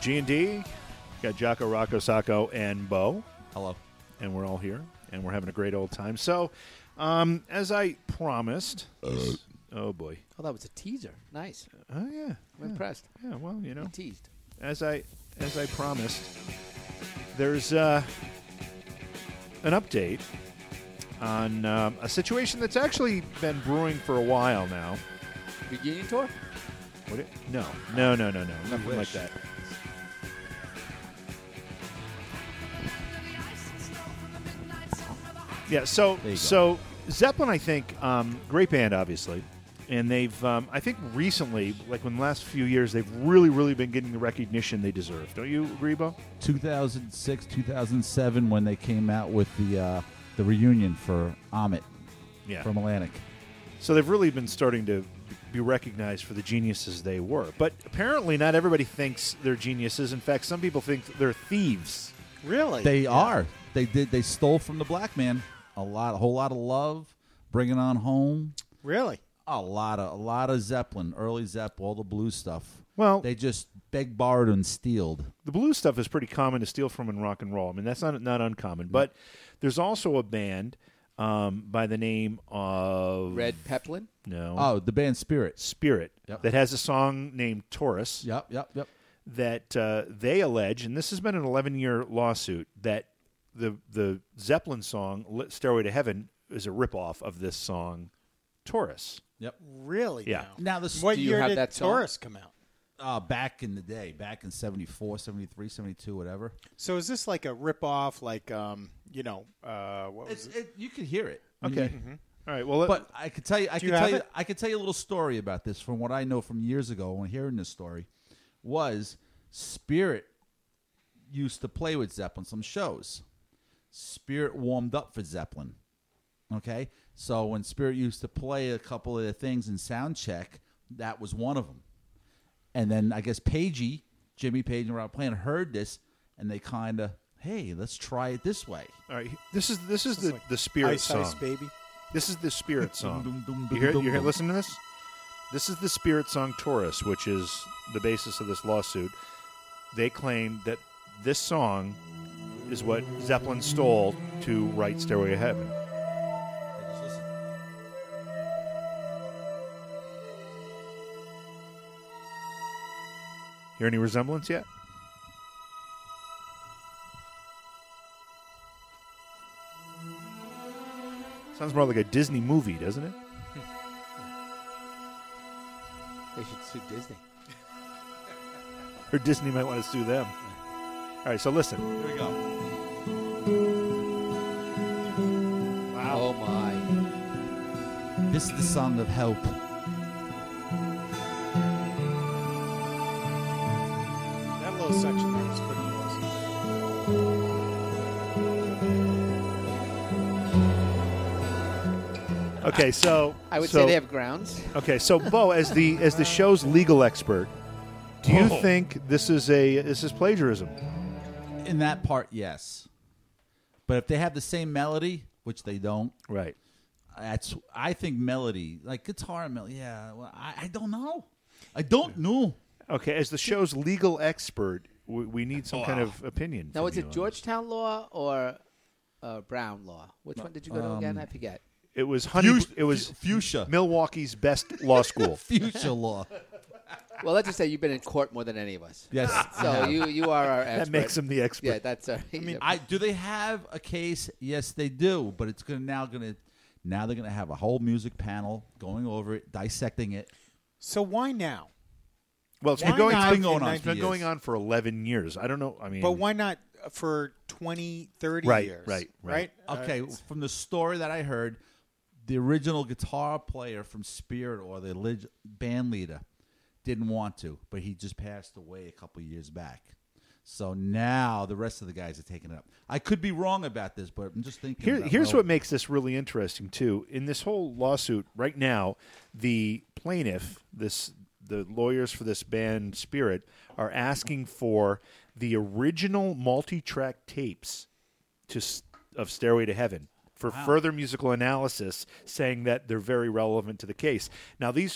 G&D. Got Jocko, Rocco, Sacco, and Bo. Hello. And we're all here, and we're having a great old time. So, as I promised... oh, boy. Oh, that was a teaser. Nice. Oh, yeah. I'm impressed. Yeah, well, you know. You teased. As I promised, there's an update on a situation that's actually been brewing for a while now. Reunion tour? What? No. Nothing like that. Yeah, so Zeppelin, I think, great band, obviously. And they've, I think recently, like in the last few years, they've really been getting the recognition they deserve. Don't you agree, Bo? 2006, 2007, when they came out with the reunion for Amit from Atlantic. So they've really been starting to be recognized for the geniuses they were. But apparently not everybody thinks they're geniuses. In fact, some people think they're thieves. Really? They are. They stole from the black man a whole lot of love, Bring It On Home. Really? A lot of Zeppelin, early Zepp, all the blues stuff. Well, they just begged, borrowed, and stealed. The blues stuff is pretty common to steal from in rock and roll. I mean, that's not uncommon. But there's also a band by the name of Red Peplin? No. Oh, the band Spirit. That has a song named Taurus. Yep. That they allege, and this has been an 11-year lawsuit, that the Zeppelin song "Stairway to Heaven" is a ripoff of this song Taurus. Yep. Really? Yeah. Now what year did Taurus come out? Back in the day, back in 74, 73, 72, whatever. So is this like a ripoff, like what was it? You could hear it. Okay. All right. Well, but I could tell you, I could tell you a little story about this from what I know from years ago when hearing this story. Was Spirit used to play with Zeppelin some shows. Spirit warmed up for Zeppelin. Okay? So when Spirit used to play a couple of the things in sound check, that was one of them. And then I guess Jimmy Page and Rob Plant heard this, and they kind of, hey, let's try it this way. All right. This is the Spirit Ice, song. Ice Baby. This is the Spirit song. You hear? Listen to this. This is the Spirit song Taurus, which is the basis of this lawsuit. They claim that this song is what Zeppelin stole to write Stairway to Heaven. Hear any resemblance yet? Sounds more like a Disney movie, doesn't it? They should sue Disney. Or Disney might want to sue them. All right, so listen. Here we go. Wow. Oh, my. This is the song of help. That little section there was pretty awesome. Okay, so I would say they have grounds. Okay, so Bo, as the show's legal expert, do you think this is plagiarism? In that part, yes. But if they have the same melody, which they don't, right? I think melody, like guitar melody. Yeah, well, I don't know. I don't know. Okay, as the show's legal expert, we need some kind of opinion. Now, from was you it on Georgetown law or Brown law? Which one did you go to again? I forget. It was Fuchsia, Milwaukee's best law school. Fuchsia law. Well, let's just say you've been in court more than any of us. Yes. So you are our expert. That makes him the expert. Yeah, that's. I mean, do they have a case? Yes, they do. But it's now they're gonna have a whole music panel going over it, dissecting it. So why now? Well, it's been going on for 11 years. I don't know. I mean, but why not for 20, 30 years? Right. Okay, from the story that I heard, the original guitar player from Spirit or the band leader didn't want to, but he just passed away a couple of years back. So now the rest of the guys are taking it up. I could be wrong about this, but I'm just thinking. Here's what makes this really interesting, too. In this whole lawsuit right now, the plaintiff, the lawyers for this band Spirit, are asking for the original multi-track tapes of Stairway to Heaven for further musical analysis, saying that they're very relevant to the case. Now, these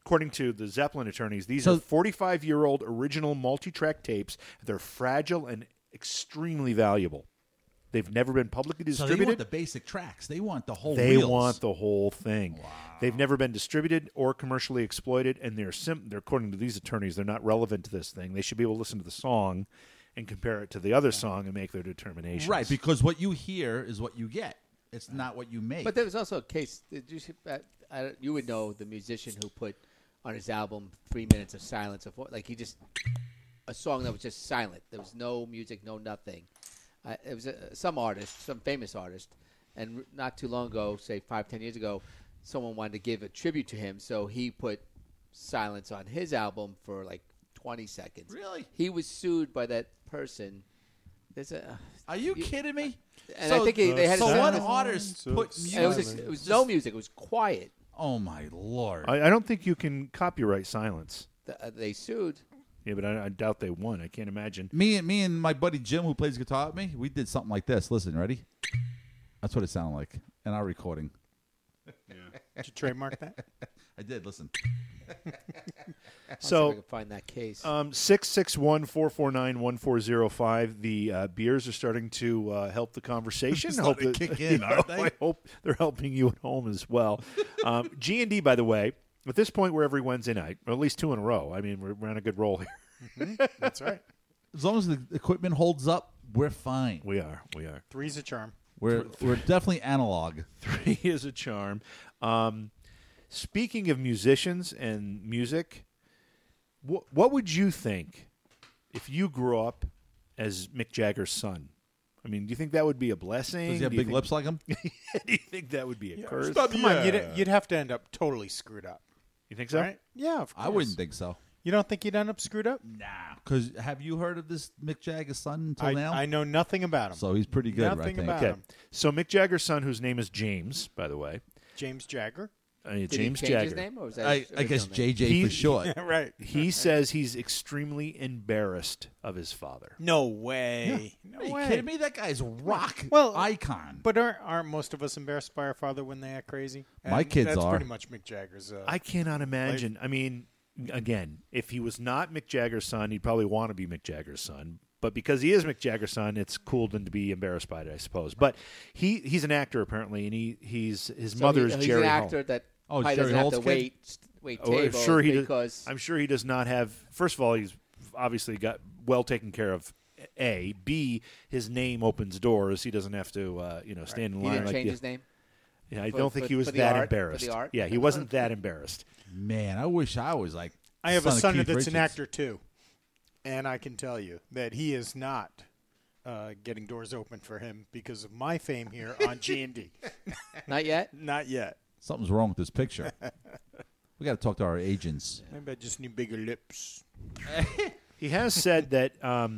according to the Zeppelin attorneys, these So- are 45-year-old original multi-track tapes. They're fragile and extremely valuable. They've never been publicly So distributed. they want the basic tracks. They want the whole They reels. want the whole thing. Wow. They've never been distributed or commercially exploited, and they're according to these attorneys, they're not relevant to this thing. They should be able to listen to the song and compare it to the other song and make their determinations. Right, because what you hear is what you get. It's not what you make. But there was also a case. You would know the musician who put on his album 3 minutes of silence. Like a song that was just silent. There was no music, no nothing. It was some artist, some famous artist, and not too long ago, say 5-10 years ago, someone wanted to give a tribute to him, so he put silence on his album for like 20 seconds. Really? He was sued by that person. Are you kidding me? And I think they had. So a one silence. artist put music. It was no music. It was quiet. Oh my Lord! I don't think you can copyright silence. They sued. Yeah, but I doubt they won. I can't imagine. Me and my buddy Jim, who plays guitar with me, we did something like this. Listen, ready? That's what it sounded like in our recording. Did you trademark that? I did. Listen. See if I can find that case. 661-449-1405. The beers are starting to help the conversation. Starting to kick in, aren't they? I hope they're helping you at home as well. G&D, by the way, at this point, we're every Wednesday night, or at least 2 in a row. I mean, we're on a good roll here. That's right. As long as the equipment holds up, we're fine. We are. 3's a charm. We're definitely analog. 3 is a charm. Speaking of musicians and music, what would you think if you grew up as Mick Jagger's son? I mean, do you think that would be a blessing? Does he have big lips like him? Do you think that would be a curse? Come on, you'd have to end up totally screwed up. You think so? Right? Yeah, of course. I wouldn't think so. You don't think you'd end up screwed up? Nah. Because have you heard of this Mick Jagger's son until now? I know nothing about him. So he's pretty good, Nothing I think. about Okay. him. So Mick Jagger's son, whose name is James, by the way. James Jagger. Did James he change Jagger. his name, or was that I his guess original name? JJ for short. Yeah, right. He says he's extremely embarrassed of his father. No way. No Are you way. kidding me? That guy's a rock icon. But aren't most of us embarrassed by our father when they act crazy? My And kids that's are. pretty much Mick Jagger's. I cannot imagine. I mean, again, if he was not Mick Jagger's son, he'd probably want to be Mick Jagger's son. But because he is Mick Jagger's son, it's cool to be embarrassed by it, I suppose. But he's an actor apparently, and his mother is he's Jerry an Hall. actor that Oh, probably Jerry doesn't Hall's have to kid? wait Oh, I'm tables sure he because I'm sure he does not have. First of all, he's obviously got well taken care of. A, B, his name opens doors. He doesn't have to, stand in he line didn't like change you. his name. Yeah, I For- don't think for- he was for the that art? For the embarrassed. art? Yeah, he wasn't that embarrassed. Man, I wish I was like. I have a of son Keith that's an Richards. actor too, and I can tell you that he is not getting doors open for him because of my fame here on G&D. Not yet. Not yet. Something's wrong with this picture. We got to talk to our agents. Maybe I just need bigger lips. He has said that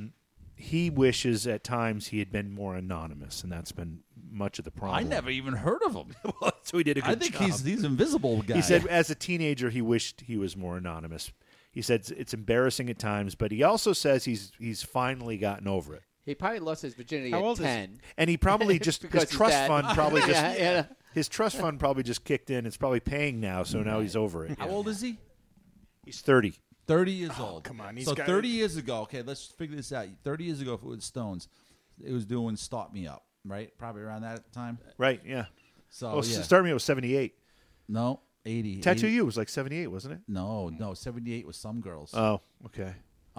he wishes at times he had been more anonymous, and that's been much of the problem. I never even heard of him. So he did a good I think job. he's invisible guy. He said as a teenager he wished he was more anonymous. He said it's embarrassing at times, but he also says he's finally gotten over it. He probably lost his virginity How at old is he? 10. And he probably just Because his he's trust dad. fund probably just Yeah. his trust fund probably just kicked in. It's probably paying now, so now he's over it. How old is he? He's 30. 30 years old. come on, he's So got- 30 years ago, okay, let's figure this out. 30 years ago, if it was Stones, it was doing Start Me Up, right? Probably around that time. Right, yeah. So, Oh, yeah. Start Me was 78. No, 80. Tattoo 80. You was like 78, wasn't it? No, 78 was Some Girls. Oh, okay.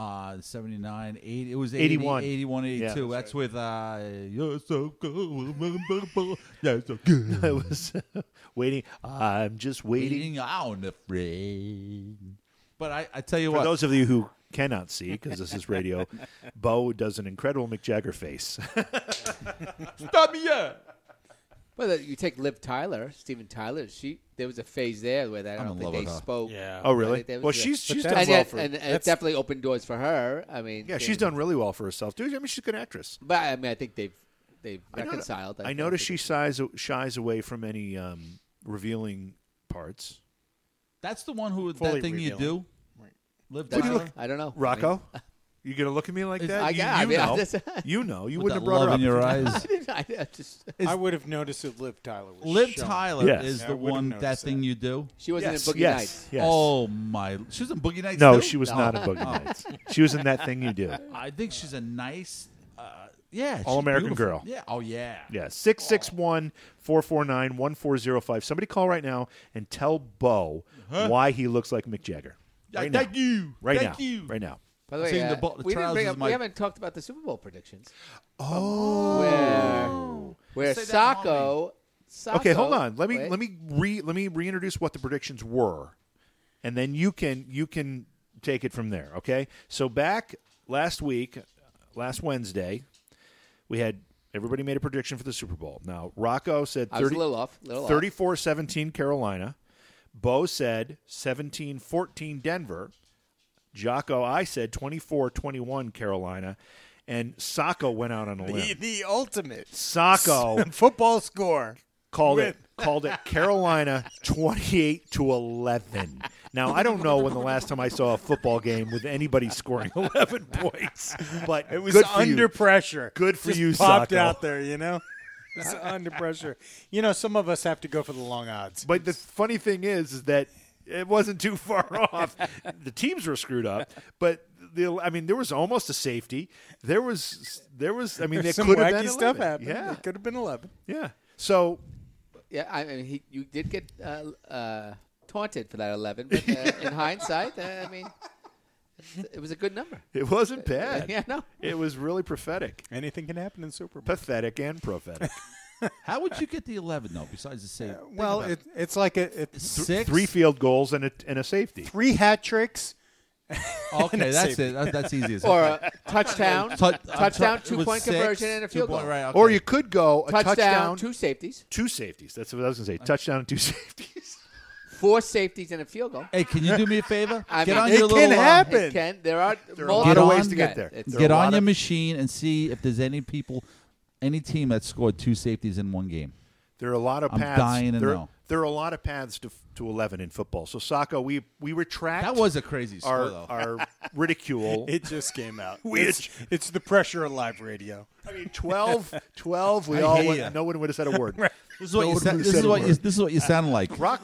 79, 80. It was 81. 81, 82. Yeah, that's with You're So Good. You're So Good. I was waiting. I'm just waiting. Waiting on a friend. But I tell you For what. those of you who cannot see, because this is radio, Bo does an incredible Mick Jagger face. Stop me up. Well, you take Liv Tyler, Steven Tyler. There was a phase there where I I'm don't in think love they with her. spoke. Yeah. Oh, really? I think there Well, was she's But done that's- well and, for. and it definitely opened doors for her. I mean, Yeah, she's done really well for herself, dude. I mean, she's a good actress. But I mean, I think they've I know- reconciled. I noticed she shies away from any revealing parts. That's the one who Fully that thing you revealing. do. Right. Liv That's- Tyler. I don't know. Rocco? You gonna look at me like that? I You got- I mean, know. I just- you know. You With wouldn't have that brought her love up. in your if you eyes. I would have noticed if Liv Tyler was Liv shown. Tyler Yes. is Yeah, the I would've one that noticed thing you do. She wasn't Yes, in Boogie yes, Nights. yes. Oh my! She was in Boogie Nights. No, too? she was No. not in Boogie Nights. She was in That Thing You Do. I think she's a nice, yeah, she's All-American beautiful. girl. Yeah. Oh yeah. Yeah, 661-449-1405. Somebody call right now and tell Bo why he looks like Mick Jagger. Right Thank now. you. Right Thank now. you. Right now. By the way, Seeing the we didn't bring trousers up. my- We haven't talked about the Super Bowl predictions. Oh. Where Say that, Sacco. Okay, hold on. Let Wait. me reintroduce what the predictions were, and then you can take it from there. Okay. So back last Wednesday, we had everybody made a prediction for the Super Bowl. Now Rocco said I was a little off. 34-17 Carolina. Bo said 17-14 Denver. Jocko, I said 24-21 Carolina. And Sacco went out on a limb. The ultimate Sacco football score. called it Carolina 28-11. Now I don't know when the last time I saw a football game with anybody scoring 11 points, but It was good for under you. pressure. Good for Just you, popped Sacco. out there, you know. It's under pressure. You know, some of us have to go for the long odds. But the funny thing is that it wasn't too far off. The teams were screwed up, but there was almost a safety. There was. I mean, there some could have wacky been stuff 11. happened. Yeah, It could have been 11. yeah. So Yeah, I mean, you did get taunted for that 11, but in hindsight, I mean, it was a good number. it wasn't bad. Yeah, no. It was really prophetic, Anything can happen in Super Bowl. pathetic, and prophetic. How would you get the 11 though? Besides the save. Well, it's like it's 6. 3 field goals and a safety. 3 hat tricks. Okay, a that's safety. it. That's easy. As Or a touchdown, touchdown, it was 2-point 6, conversion, and a field 2-point, goal. Right, okay. Or you could go a Touchdown, 2 safeties, 2 safeties. That's what I was going to say. Touchdown and 2 safeties. 4 safeties, and a field goal. Hey, can you do me a favor? I Get mean, on it your can little. happen. It can. There are There are a multiple lot of Get ways on- to get there. It's- There are Get a on lot your of- machine and see if there's any team that scored 2 safeties in one game. There are a lot of I'm paths. dying to there, know. there are a lot of paths to 11 in football. So Sacco, we retract. That was a crazy score, our though. our ridicule. It just came out. It's the pressure of live radio. I mean, 12. We I all hate went, ya. no one would have said a word. This is what No you one sound. would've This said is a what word. this is what you sound like. Rock.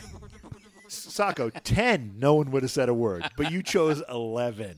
Sacco, 10. No one would have said a word, but you chose 11.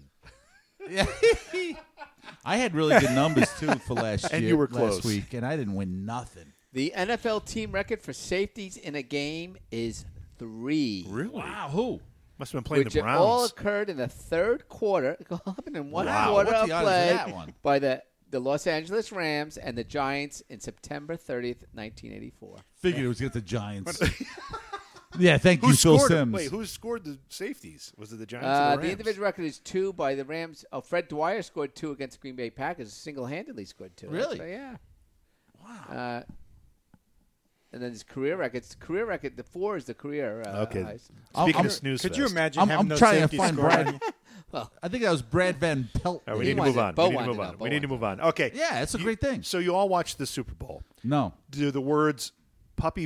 I had really good numbers too for last And year. you were last close. week, and I didn't win nothing. The NFL team record for safeties in a game is 3. Really? Wow, who? Must have been playing Which the Browns. all occurred in the third quarter. It all happened in one Wow, quarter what's of the odds of play that one? by the Los Angeles Rams and the Giants in September 30th, 1984. Figured it was get the Giants. Yeah, thank Who you, Phil scored? Sims. Wait, who scored the safeties? Was it the Giants or the Rams? The individual record is 2 by the Rams. Oh, Fred Dwyer scored 2 against Green Bay Packers. Single-handedly scored 2. Really? Yeah. Wow. And then his career records. Career record. The 4 is the career. Okay. highest. Speaking of snooze Could you fest. imagine I'm having no trying to safety find score Brad. on you? Well, I think that was Brad Van Pelt. All right, we He need to move wanted- on. Bo We need to wanted move to on. know. Bo We need to wanted move on. Okay. Yeah, it's a great thing. So you all watched the Super Bowl. No. Do the words puppy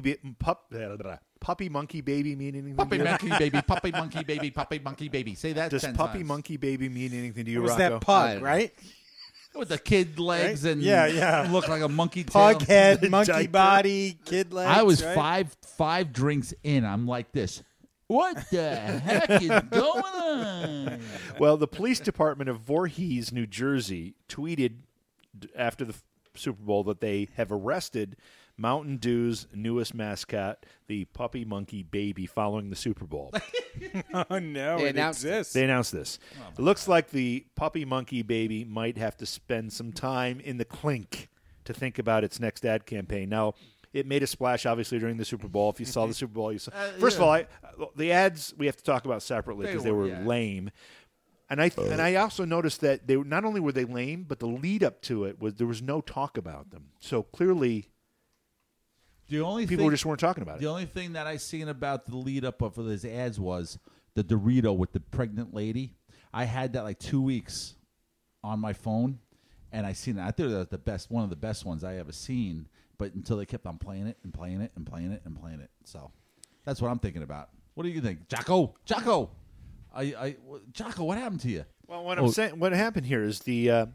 monkey baby mean anything Puppy to you? monkey baby, puppy monkey baby, puppy monkey baby. Say that Does 10 puppy times. monkey baby mean anything to It you, was Rocco? that pug, right? With the kid legs Right? and Yeah. look like a monkey Pug tail. head, monkey Diaper. body, kid legs. I was right? five drinks in. I'm like this. What the heck is going on? Well, the police department of Voorhees, New Jersey, tweeted after the Super Bowl that they have arrested Mountain Dew's newest mascot, the puppy monkey baby, following the Super Bowl. Oh, no, They it announced exists. They announced this. It looks like the puppy monkey baby might have to spend some time in the clink to think about its next ad campaign. Now, it made a splash, obviously, during the Super Bowl. If you saw the Super Bowl, you saw. First of all, the ads we have to talk about separately because they were lame. And I also noticed that they not only were they lame, but the lead up to it was there was no talk about them. So clearly, The only people thing, just weren't talking about The it. only thing that I seen about the lead up of those ads was the Dorito with the pregnant lady. I had that like 2 weeks on my phone, and I seen it. I thought that was one of the best ones I ever seen. But until they kept on playing it and playing it and playing it and playing it, so that's what I'm thinking about. What do you think, Jocko? Jocko, Jocko, what happened to you? Well, what I'm saying, what happened here is the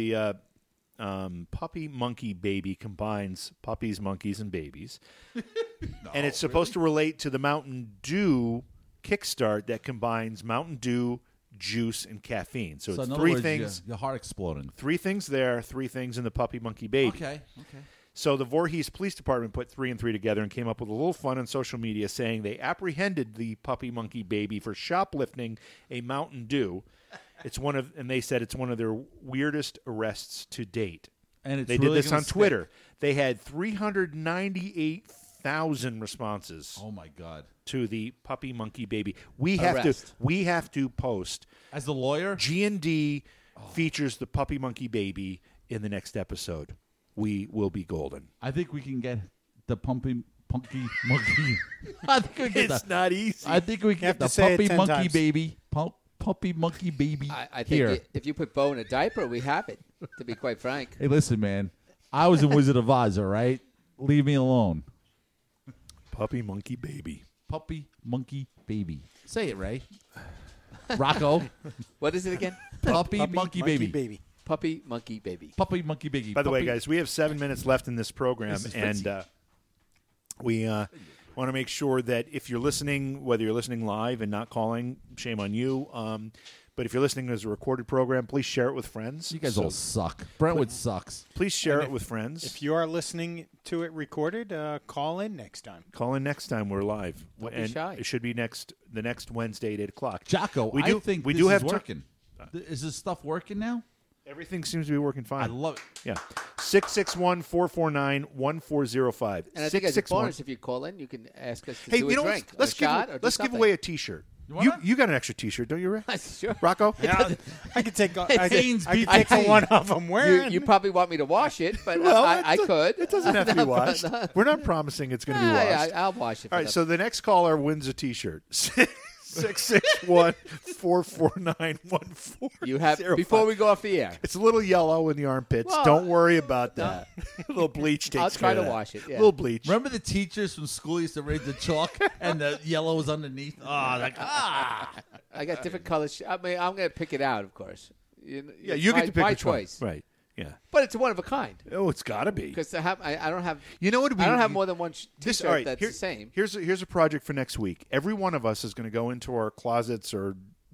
puppy monkey baby combines puppies, monkeys, and babies, and it's supposed to relate to the Mountain Dew kickstart that combines Mountain Dew, juice, and caffeine. So it's in other three words, things. Your heart exploding. 3 things there, 3 things in the puppy monkey baby. Okay. So the Voorhees Police Department put 3 and 3 together and came up with a little fun on social media, saying they apprehended the puppy monkey baby for shoplifting a Mountain Dew. And they said it's one of their weirdest arrests to date. And they did this on Twitter. They had 398,000 responses. Oh my God! To the puppy monkey baby. We have to post as the lawyer. G&D features the puppy monkey baby in the next episode. We will be golden. I think we can get the punky monkey. I think we get it's not easy. I think we can get the puppy monkey baby. Puppy monkey baby. I think here. if you put Bo in a diaper, we have it. To be quite frank. Hey, listen, man. I was in Wizard of Oz. All right, leave me alone. Puppy monkey baby. Puppy monkey baby. Say it, Ray. Rocco. What is it again? Puppy monkey baby. Puppy monkey baby. Puppy monkey baby. By the way, guys, we have 7 minutes left in this program, and we want to make sure that if you're listening, whether you're listening live and not calling, shame on you. But if you're listening as a recorded program, please share it with friends. You guys all suck. Brentwood sucks. Please share it with friends. If you are listening to it recorded, call in next time. Call in next time. We're live. Don't be shy. It should be the next Wednesday at 8 o'clock. Jocko, I think we this do is have working. Is this stuff working now? Everything seems to be working fine. I love it. Yeah. 661-449-1405. And I think as a bonus, if you call in, you can ask us to do a drink. Let's give away a T-shirt. You got an extra T-shirt, don't you, Ray? Sure. Rocco? Yeah, I could take one off I'm wearing. You probably want me to wash it, but well, I could. It doesn't have to be washed. We're not promising it's going to be washed. Yeah, I'll wash it. All right, so the next caller wins a T-shirt. 661-449-1405. You have before we go off the air. It's a little yellow in the armpits. Well, don't worry about that. A little bleach takes I'll try care to of wash it. A Yeah. little bleach. Remember the teachers from school used to raise the chalk and the yellow was underneath? I got different colors. I mean, I'm going to pick it out, of course. You get to pick my which one. choice. Right. Yeah. But it's one of a kind. Oh, it's got to be. Because I don't have. You know what? I don't have more than one T-shirt all right, that's the same. Here's a project for next week. Every one of us is going to go into our closets or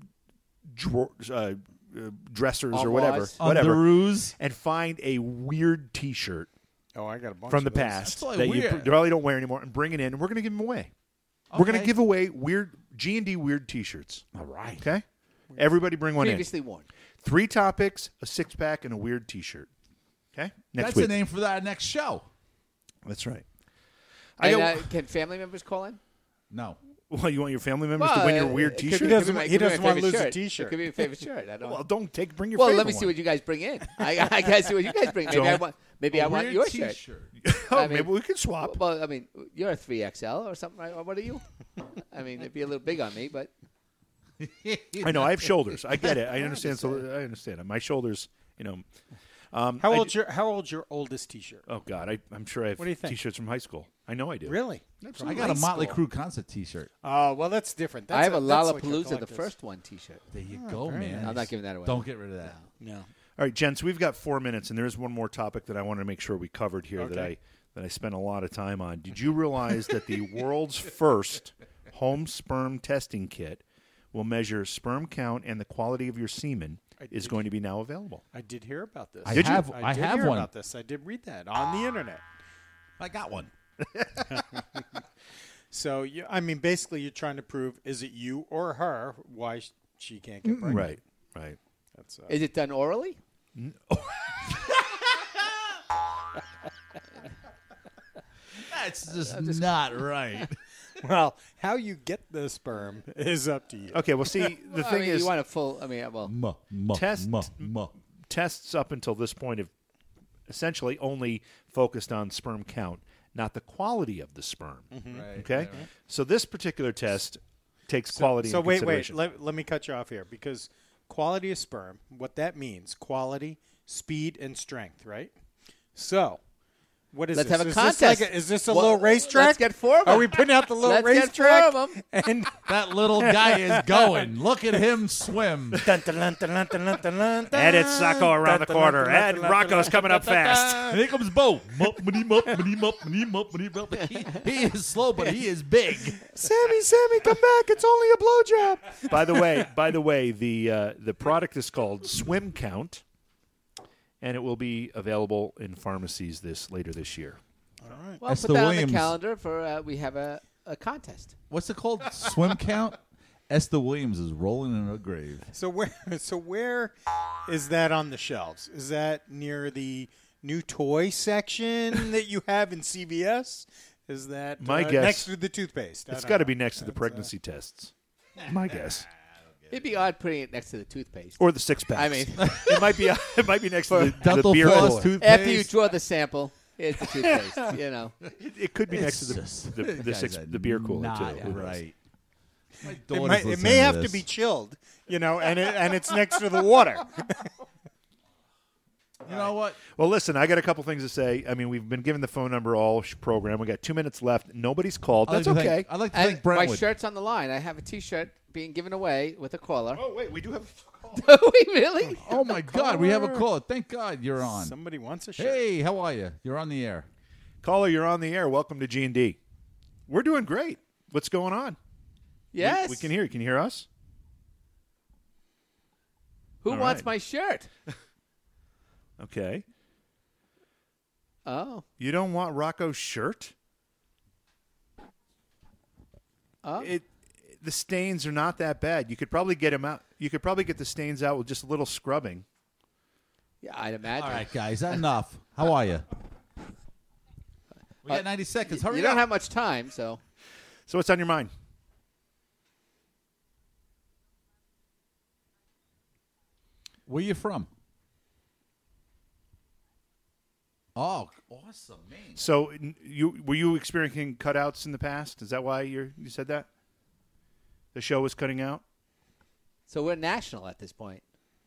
dressers or whatever, and find a weird T-shirt. Oh, I got a bunch from the of those. past that you probably don't wear anymore, and bring it in, and we're going to give them away. Okay. We're going to give away weird G&D weird T-shirts. All right. Okay. Everybody bring one Previously in. worn. 3 topics, a 6-pack, and a weird T-shirt. Okay. That's week. the name for our next show. That's right. Can family members call in? No. Well, you want your family members to win your weird T-shirt? He doesn't want to lose a T-shirt. It could be a favorite shirt. I don't. Well, don't bring your. Well, favorite let me see one. what you guys bring in. I guys see what you guys bring. Maybe I want your shirt. Maybe we can swap. Well, I mean, you're a 3XL or something, right? Or what are you? I mean, it'd be a little big on me, but. I know I have shoulders. I get it. I understand. So I understand. My shoulders, How old's your oldest T-shirt? Oh God, I'm sure I have What do you think? T-shirts from high school. I know I do. Really? I got a Motley Crue concert T-shirt. Oh, well, that's different. I have a that's like Lollapalooza, the collector's. first one T-shirt. There you go, very man. I'm not giving that away. Don't get rid of that. No. All right, gents, we've got 4 minutes, and there is one more topic that I wanted to make sure we covered here Okay. that I spent a lot of time on. Did you realize that the world's first home sperm testing kit will measure sperm count and the quality of your semen is going to be now available? I did hear about this. I did have hear one. about this. I did read that on the internet. I got one. So, basically, you're trying to prove, is it you or her, why she can't get pregnant. Right. That's, Is it done orally? That's just not right. Well, how you get the sperm is up to you. Okay, well, see, the thing is, you want a full. tests up until this point have essentially only focused on sperm count, not the quality of the sperm. Mm-hmm. Right, Okay, right. so this particular test takes quality. So into wait. consideration. Let me cut you off here because quality of sperm. What that means: quality, speed, and strength. Right. So, What is Let's this? have a Is contest. Is this a Well, little racetrack? Let's get 4 of them. Are we putting out the little Let's get racetrack? 4 of them. And That little guy is going. Look at him swim. And it's Sacco around the corner. And Rocco's coming up fast. And here comes Bo. He is slow, but he is big. Sammy, come back! It's only a blowjob. By the way, the product is called Swim Count, and it will be available in pharmacies later this year. All right. Well, Esther put that Williams. on the calendar for we have a contest. What's it called? Swim count? Esther Williams is rolling in her grave. So where is that on the shelves? Is that near the new toy section that you have in CVS? Is that My guess, next to the toothpaste? It's got to be next to the pregnancy tests. My guess. It'd be odd putting it next to the toothpaste. Or the 6-packs. I mean, it might be next to the dental beer floss, cooler. toothpaste. after you draw the sample, here's the toothpaste. You know, It could be next to Just- the beer cooler not too. Who knows? right. My It, daughter's might, it listening may have this. to be chilled, and it's next to the water. You know what? Well, listen, I got a couple things to say. I mean, we've been given the phone number all program. We got 2 minutes left. Nobody's called. That's okay. I'd like to and thank Brentwood. my shirt's on the line. I have a T-shirt being given away with a caller. Oh wait, we do have a call. Do we really? Oh, my God. We have a caller. Thank God you're on. Somebody wants a shirt. Hey, how are you? You're on the air. Caller, you're on the air. Welcome to G&D. We're doing great. What's going on? Yes. We can hear you. Can you hear us? Who All wants right. my shirt? Okay. Oh. You don't want Rocco's shirt? Oh. The stains are not that bad. You could probably get them out. You could probably get the stains out with just a little scrubbing. Yeah, I'd imagine. All right, guys. Enough. How are you? We got 90 seconds. Hurry You up. don't have much time, so. So what's on your mind? Where you from? Oh, awesome, man. So were you experiencing cutouts in the past? Is that why you said that? The show was cutting out? So we're national at this point.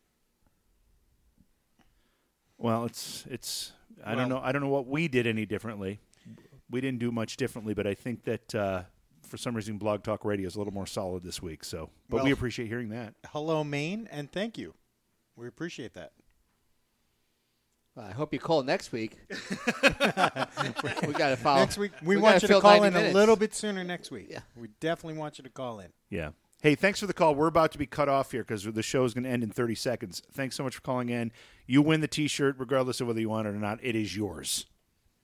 Well, it's I don't know what we did any differently. We didn't do much differently, but I think that for some reason Blog Talk Radio is a little more solid this week. So, but we appreciate hearing that. Hello, Maine, and thank you. We appreciate that. Well, I hope you call next week. we got to follow. Next week, we want you to call in a little bit sooner next week. Yeah. We definitely want you to call in. Yeah. Hey, thanks for the call. We're about to be cut off here because the show is going to end in 30 seconds. Thanks so much for calling in. You win the T-shirt regardless of whether you want it or not. It is yours.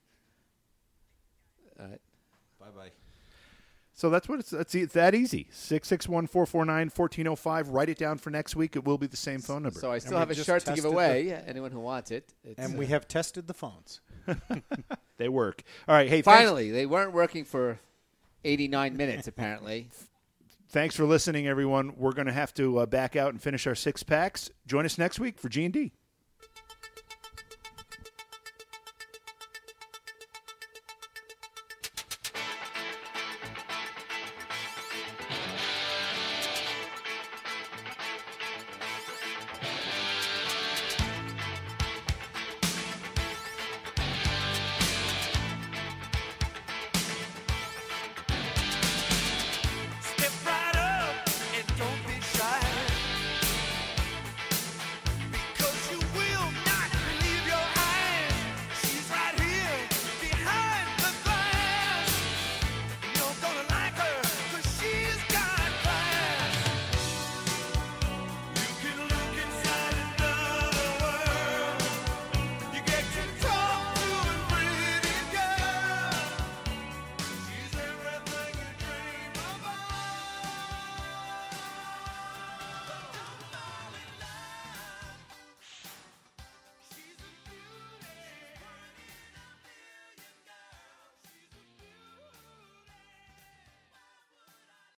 All right. Bye-bye. So that's what it's that easy. 661-449-1405. Write it down for next week. It will be the same phone number. So I still have a shirt to give away. Anyone who wants it. And we have tested the phones. They work. All right. Hey, finally, they weren't working for 89 minutes, apparently. Thanks for listening, everyone. We're going to have to back out and finish our 6-packs. Join us next week for G&D.